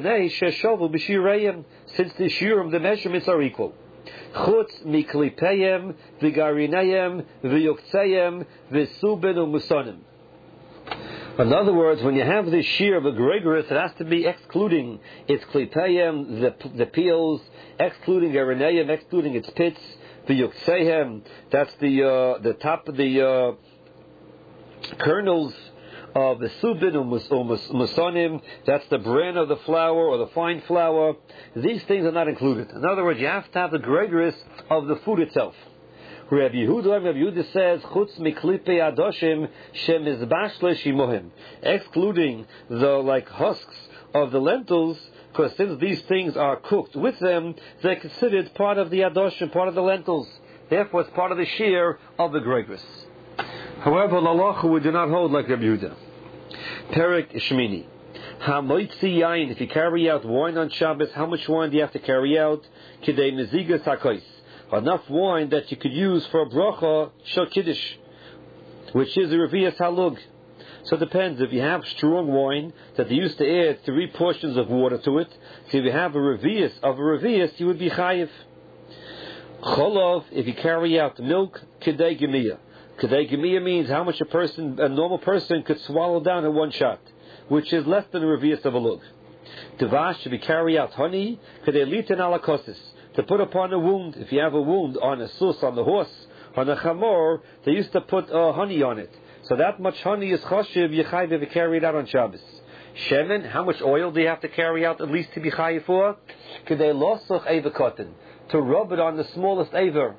the shiurim, the measurements are equal. Chutz miklipeyem v'garineyem v'yoktzeyem v'suben u'musonim. In other words, when you have this shear of a gregorius, it has to be excluding its klipeyem, the, the peels, excluding garineyem, excluding its pits, v'yoktzeyem, that's the uh, the top of the uh, kernels of the subin or musonim, that's the bran of the flour or the fine flour. These things are not included. In other words, you have to have the gregorius of the food itself. Rabbi Yehuda, Rabbi Yehuda says, "Chutz miklipe adoshim shemizbash le'shimohim," excluding the like husks of the lentils, because since these things are cooked with them, they're considered part of the adoshim, part of the lentils. Therefore, it's part of the shear of the gregorius. However, l'alacha we do not hold like Rabbi Yehuda. Perek Shmini. Hamoitzi yain. If you carry out wine on Shabbos, how much wine do you have to carry out? Kidei mezigas hakos. Enough wine that you could use for a bracha shel kiddush, which is a revius halug. So it depends. If you have strong wine that they used to add three portions of water to it, so if you have a revius of a revius, you would be chayiv. Cholov. If you carry out milk, kidei gemiyah. Kidei gemiyah means how much a person, a normal person, could swallow down in one shot, which is less than a revius of a lug. Devash, if you carry out honey, kidei litin alakosis, to put upon a wound. If you have a wound on a sus, on the horse, on a chamor, they used to put uh, honey on it. So that much honey is choshev, yichayv if you carry it out on Shabbos. Shemen, how much oil do you have to carry out at least to be chayiv for? Kidei losoch eva cotton, to rub it on the smallest aver.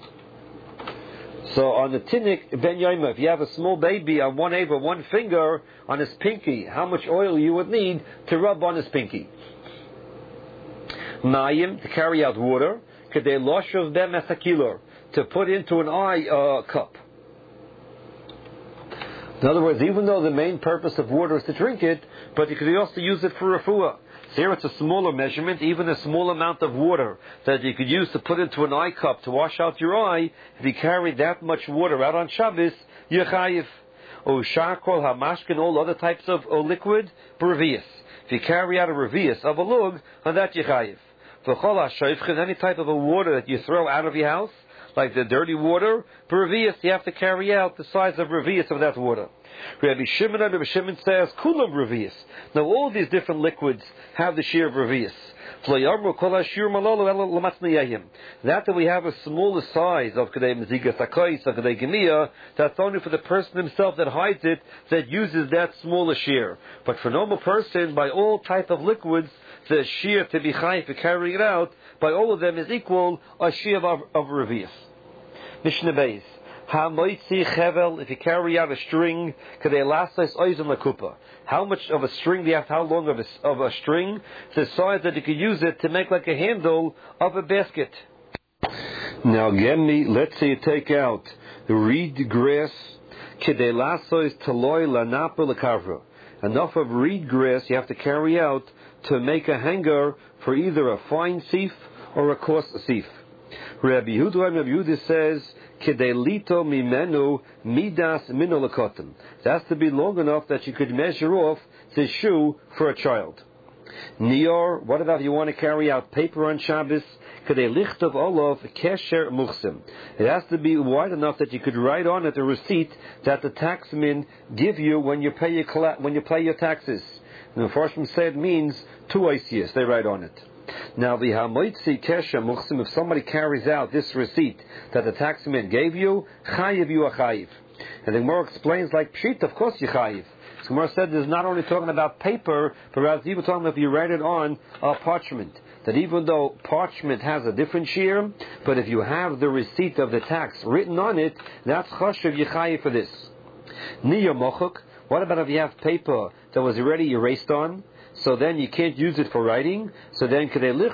So on the tinnik ben yoima, if you have a small baby on one aver, one finger on his pinky, how much oil you would need to rub on his pinky? Mayim, to carry out water, kedei loshav them esakilor, to put into an eye uh, cup. In other words, even though the main purpose of water is to drink it, but you could also use it for refuah. So here it's a smaller measurement, even a small amount of water that you could use to put into an eye cup to wash out your eye. If you carry that much water out on Shabbos, you're chayiv. O shakol, hamashkin, all other types of o liquid, revius. If you carry out a revius of a lug, on that you're chayiv. V'chol ha'shoifchen, any type of a water that you throw out of your house, like the dirty water, revius, you have to carry out the size of revius of that water. Rabbi Shimon, Rabbi Shimon says, kulam revius. Now all these different liquids have the shear of revius. That that we have a smaller size of kedei mezigas hakos, of kedei gemiyah, that's only for the person himself that hides it, that uses that smaller shear. But for normal person, by all type of liquids, the shear to be chayiv for carrying it out, by all of them is equal a shear of, of revius. Mishnah Beis. Hamoitzi chevel, if you carry out a string, kadei lasais oizen lakupa. How much of a string do you have? How long of a, of a string? The size that you could use it to make like a handle of a basket. Now, get me. Let's say you take out the reed grass, kadei lasais taloi lanapa lakavra. Enough of reed grass you have to carry out to make a hanger for either a fine sieve or a coarse sieve. Rabbi Yehuda, Rabbi Yehuda says, "Kedelito mimenu midas minolakotim." It has to be long enough that you could measure off the shoe for a child. Nior, what about if you want to carry out paper on Shabbos? Kedelichtov olav kesher muchsim. It has to be wide enough that you could write on it a receipt that the taxmen give you when you pay your when you pay your taxes. And the Farshim said it means two I C S. They write on it. Now the hamoitzi kesher muchsim, if somebody carries out this receipt that the taxman gave you, chayiv you a chayiv. And the Gemara explains like pshit, of course you chayiv. So Gemara said there's not only talking about paper, but rather even talking about if you write it on a parchment. That even though parchment has a different shear, but if you have the receipt of the tax written on it, that's chashuv you chayiv for this. Niya mochuk. What about if you have paper that was already erased on? So then you can't use it for writing. So then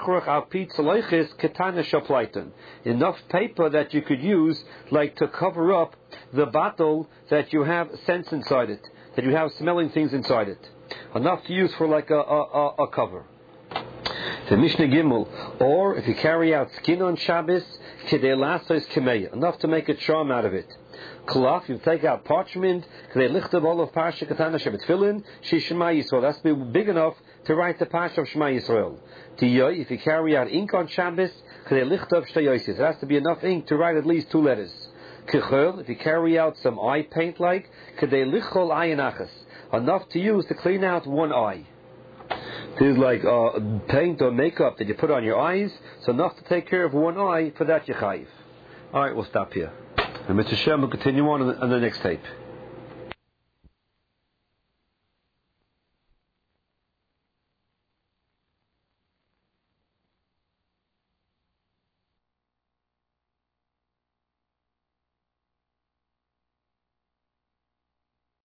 enough paper that you could use, like to cover up the bottle that you have scents inside it, that you have smelling things inside it. Enough to use for like a, a, a cover. The Mishnah Gimel, or if you carry out skin on Shabbos, enough to make a charm out of it. Klaf, you take out parchment, that's be big enough to write the Parsha of Shema Yisrael. Tiyoi, if you carry out ink on Shabbos, it has to be enough ink to write at least two letters. Kechol, if you carry out some eye paint like, enough to use to clean out one eye. There's like uh, paint or makeup that you put on your eyes, so enough to take care of one eye, for that you chayiv. Alright, we'll stop here. And Mister Shem will continue on in the, on the next tape.